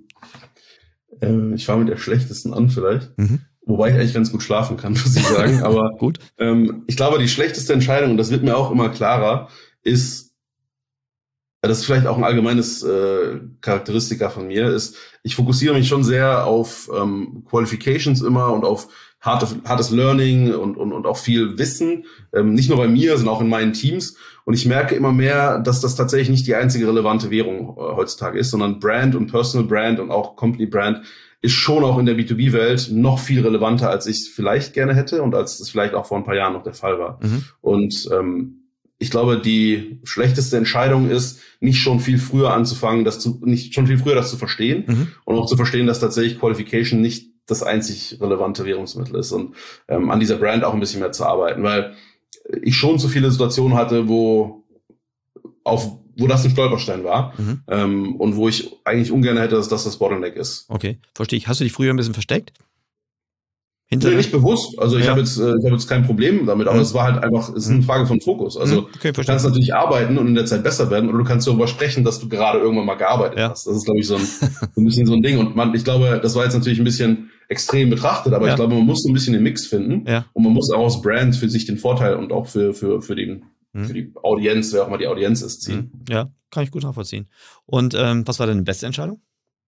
Ich fange mit der schlechtesten an vielleicht, mhm. wobei ich eigentlich ganz gut schlafen kann, muss ich sagen. Aber gut. Ähm, ich glaube, die schlechteste Entscheidung, und das wird mir auch immer klarer, ist, das ist vielleicht auch ein allgemeines äh, Charakteristika von mir, ist, ich fokussiere mich schon sehr auf ähm, Qualifications immer und auf hartes, hartes Learning und, und, und auch viel Wissen, ähm, nicht nur bei mir, sondern auch in meinen Teams. Und ich merke immer mehr, dass das tatsächlich nicht die einzige relevante Währung äh, heutzutage ist, sondern Brand und Personal Brand und auch Company Brand ist schon auch in der B zwei B Welt noch viel relevanter, als ich es vielleicht gerne hätte und als es vielleicht auch vor ein paar Jahren noch der Fall war. Mhm. Und ähm, ich glaube, die schlechteste Entscheidung ist, nicht schon viel früher anzufangen, das zu, nicht schon viel früher das zu verstehen mhm. und auch zu verstehen, dass tatsächlich Qualification nicht das einzig relevante Währungsmittel ist und ähm, an dieser Brand auch ein bisschen mehr zu arbeiten, weil ich schon so viele Situationen hatte, wo auf wo das ein Stolperstein war mhm. ähm, und wo ich eigentlich ungern hätte, dass das das Bottleneck ist. Okay, verstehe ich. Hast du dich früher ein bisschen versteckt? Hinter nee, nicht bewusst. Also ich ja. habe jetzt, äh, ich habe jetzt kein Problem damit, aber mhm. es war halt einfach, es ist eine Frage von Fokus. Also okay, du kannst natürlich arbeiten und in der Zeit besser werden oder du kannst darüber sprechen, dass du gerade irgendwann mal gearbeitet ja. hast. Das ist, glaube ich, so ein, so ein bisschen so ein Ding. Und man, ich glaube, das war jetzt natürlich ein bisschen extrem betrachtet, aber ja. ich glaube, man muss so ein bisschen den Mix finden ja. und man muss auch aus Brand für sich den Vorteil und auch für für für den mhm. für die Audienz, wer auch mal die Audienz ist, ziehen. Ja, kann ich gut nachvollziehen. Und ähm, was war deine beste Entscheidung?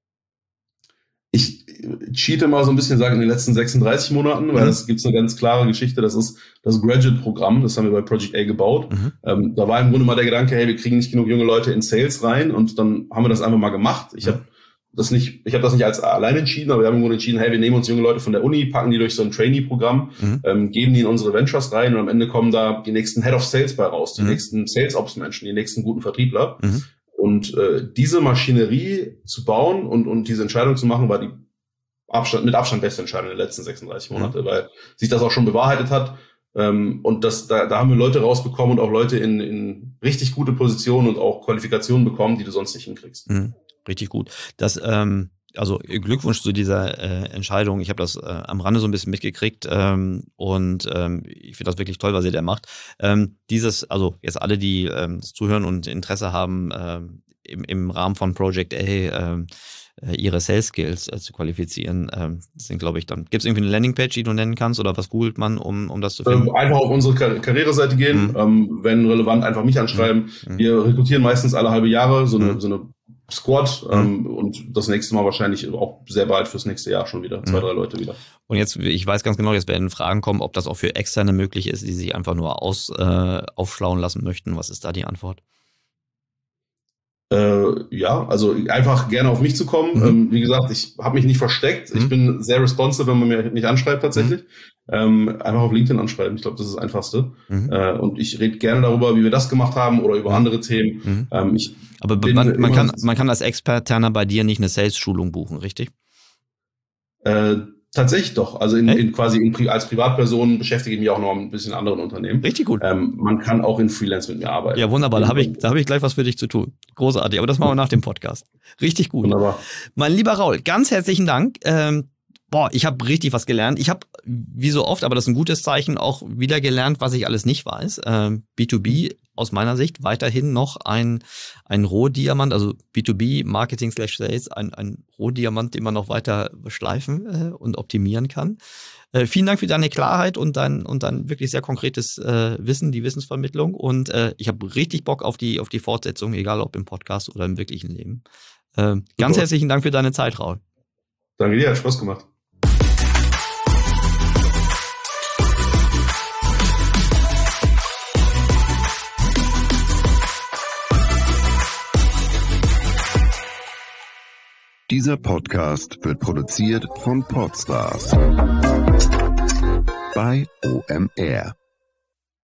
Ich cheate mal so ein bisschen, sagen in den letzten sechsunddreißig Monaten, weil mhm. das gibt's eine ganz klare Geschichte, das ist das Graduate-Programm, das haben wir bei Project A gebaut. Mhm. Ähm, da war im Grunde mal der Gedanke, hey, wir kriegen nicht genug junge Leute in Sales rein und dann haben wir das einfach mal gemacht. Ich mhm. habe das nicht, ich habe das nicht als alleine entschieden, aber wir haben irgendwo entschieden, hey, wir nehmen uns junge Leute von der Uni, packen die durch so ein Trainee-Programm, mhm. ähm, geben die in unsere Ventures rein und am Ende kommen da die nächsten Head of Sales bei raus, die mhm. nächsten Sales-Ops-Menschen, die nächsten guten Vertriebler. Mhm. Und äh, diese Maschinerie zu bauen und, und diese Entscheidung zu machen, war die Abstand, mit Abstand beste Entscheidung in den letzten sechsunddreißig Monate, mhm. weil sich das auch schon bewahrheitet hat. Ähm, und das, da, da haben wir Leute rausbekommen und auch Leute in, in richtig gute Positionen und auch Qualifikationen bekommen, die du sonst nicht hinkriegst. Mhm. Richtig gut. Das, ähm, also Glückwunsch zu dieser äh, Entscheidung. Ich habe das äh, am Rande so ein bisschen mitgekriegt ähm, und ähm, ich finde das wirklich toll, was ihr da macht. Ähm, dieses, also jetzt alle, die ähm, zuhören und Interesse haben, ähm, im, im Rahmen von Project A ähm, ihre Sales Skills äh, zu qualifizieren, ähm, sind, glaube ich, dann. Gibt es irgendwie eine Landingpage, die du nennen kannst, oder was googelt man, um, um das zu finden? Ähm, einfach auf unsere Kar- Karriereseite gehen, mhm. ähm, wenn relevant, einfach mich anschreiben. Mhm. Wir rekrutieren meistens alle halbe Jahre so eine, mhm. so eine Squad ähm, mhm. und das nächste Mal wahrscheinlich auch sehr bald fürs nächste Jahr schon wieder, zwei, mhm. drei Leute wieder. Und jetzt, ich weiß ganz genau, jetzt werden Fragen kommen, ob das auch für Externe möglich ist, die sich einfach nur aus äh, aufschlauen lassen möchten. Was ist da die Antwort? Äh, ja, also einfach gerne auf mich zu kommen. Mhm. Ähm, wie gesagt, ich habe mich nicht versteckt. Mhm. Ich bin sehr responsive, wenn man mir nicht anschreibt tatsächlich. Mhm. Ähm, einfach auf LinkedIn anschreiben. Ich glaube, das ist das Einfachste. Mhm. Äh, und ich rede gerne darüber, wie wir das gemacht haben oder über mhm. andere Themen. Mhm. Ähm, ich Aber man, man, kann, man kann als Externer bei dir nicht eine Sales-Schulung buchen, richtig? Äh, Tatsächlich doch. Also in, in quasi in, als Privatperson beschäftige ich mich auch noch ein bisschen anderen Unternehmen. Richtig gut. Ähm, man kann auch in Freelance mit mir arbeiten. Ja, wunderbar. Da habe ich, da habe ich gleich was für dich zu tun. Großartig. Aber das machen wir nach dem Podcast. Richtig gut. Wunderbar. Mein lieber Raul, ganz herzlichen Dank. Ähm, boah, ich habe richtig was gelernt. Ich habe, wie so oft, aber das ist ein gutes Zeichen, auch wieder gelernt, was ich alles nicht weiß. Ähm, B zwei B aus meiner Sicht weiterhin noch ein, ein Rohdiamant, also B zwei B, Marketing slash Sales, ein, ein Rohdiamant, den man noch weiter schleifen äh, und optimieren kann. Äh, vielen Dank für deine Klarheit und dein, und dein wirklich sehr konkretes äh, Wissen, die Wissensvermittlung. Und äh, ich habe richtig Bock auf die, auf die Fortsetzung, egal ob im Podcast oder im wirklichen Leben. Äh, ganz Super. Herzlichen Dank für deine Zeit, Raul. Danke dir, hat Spaß gemacht. Dieser Podcast wird produziert von Podstars bei O M R.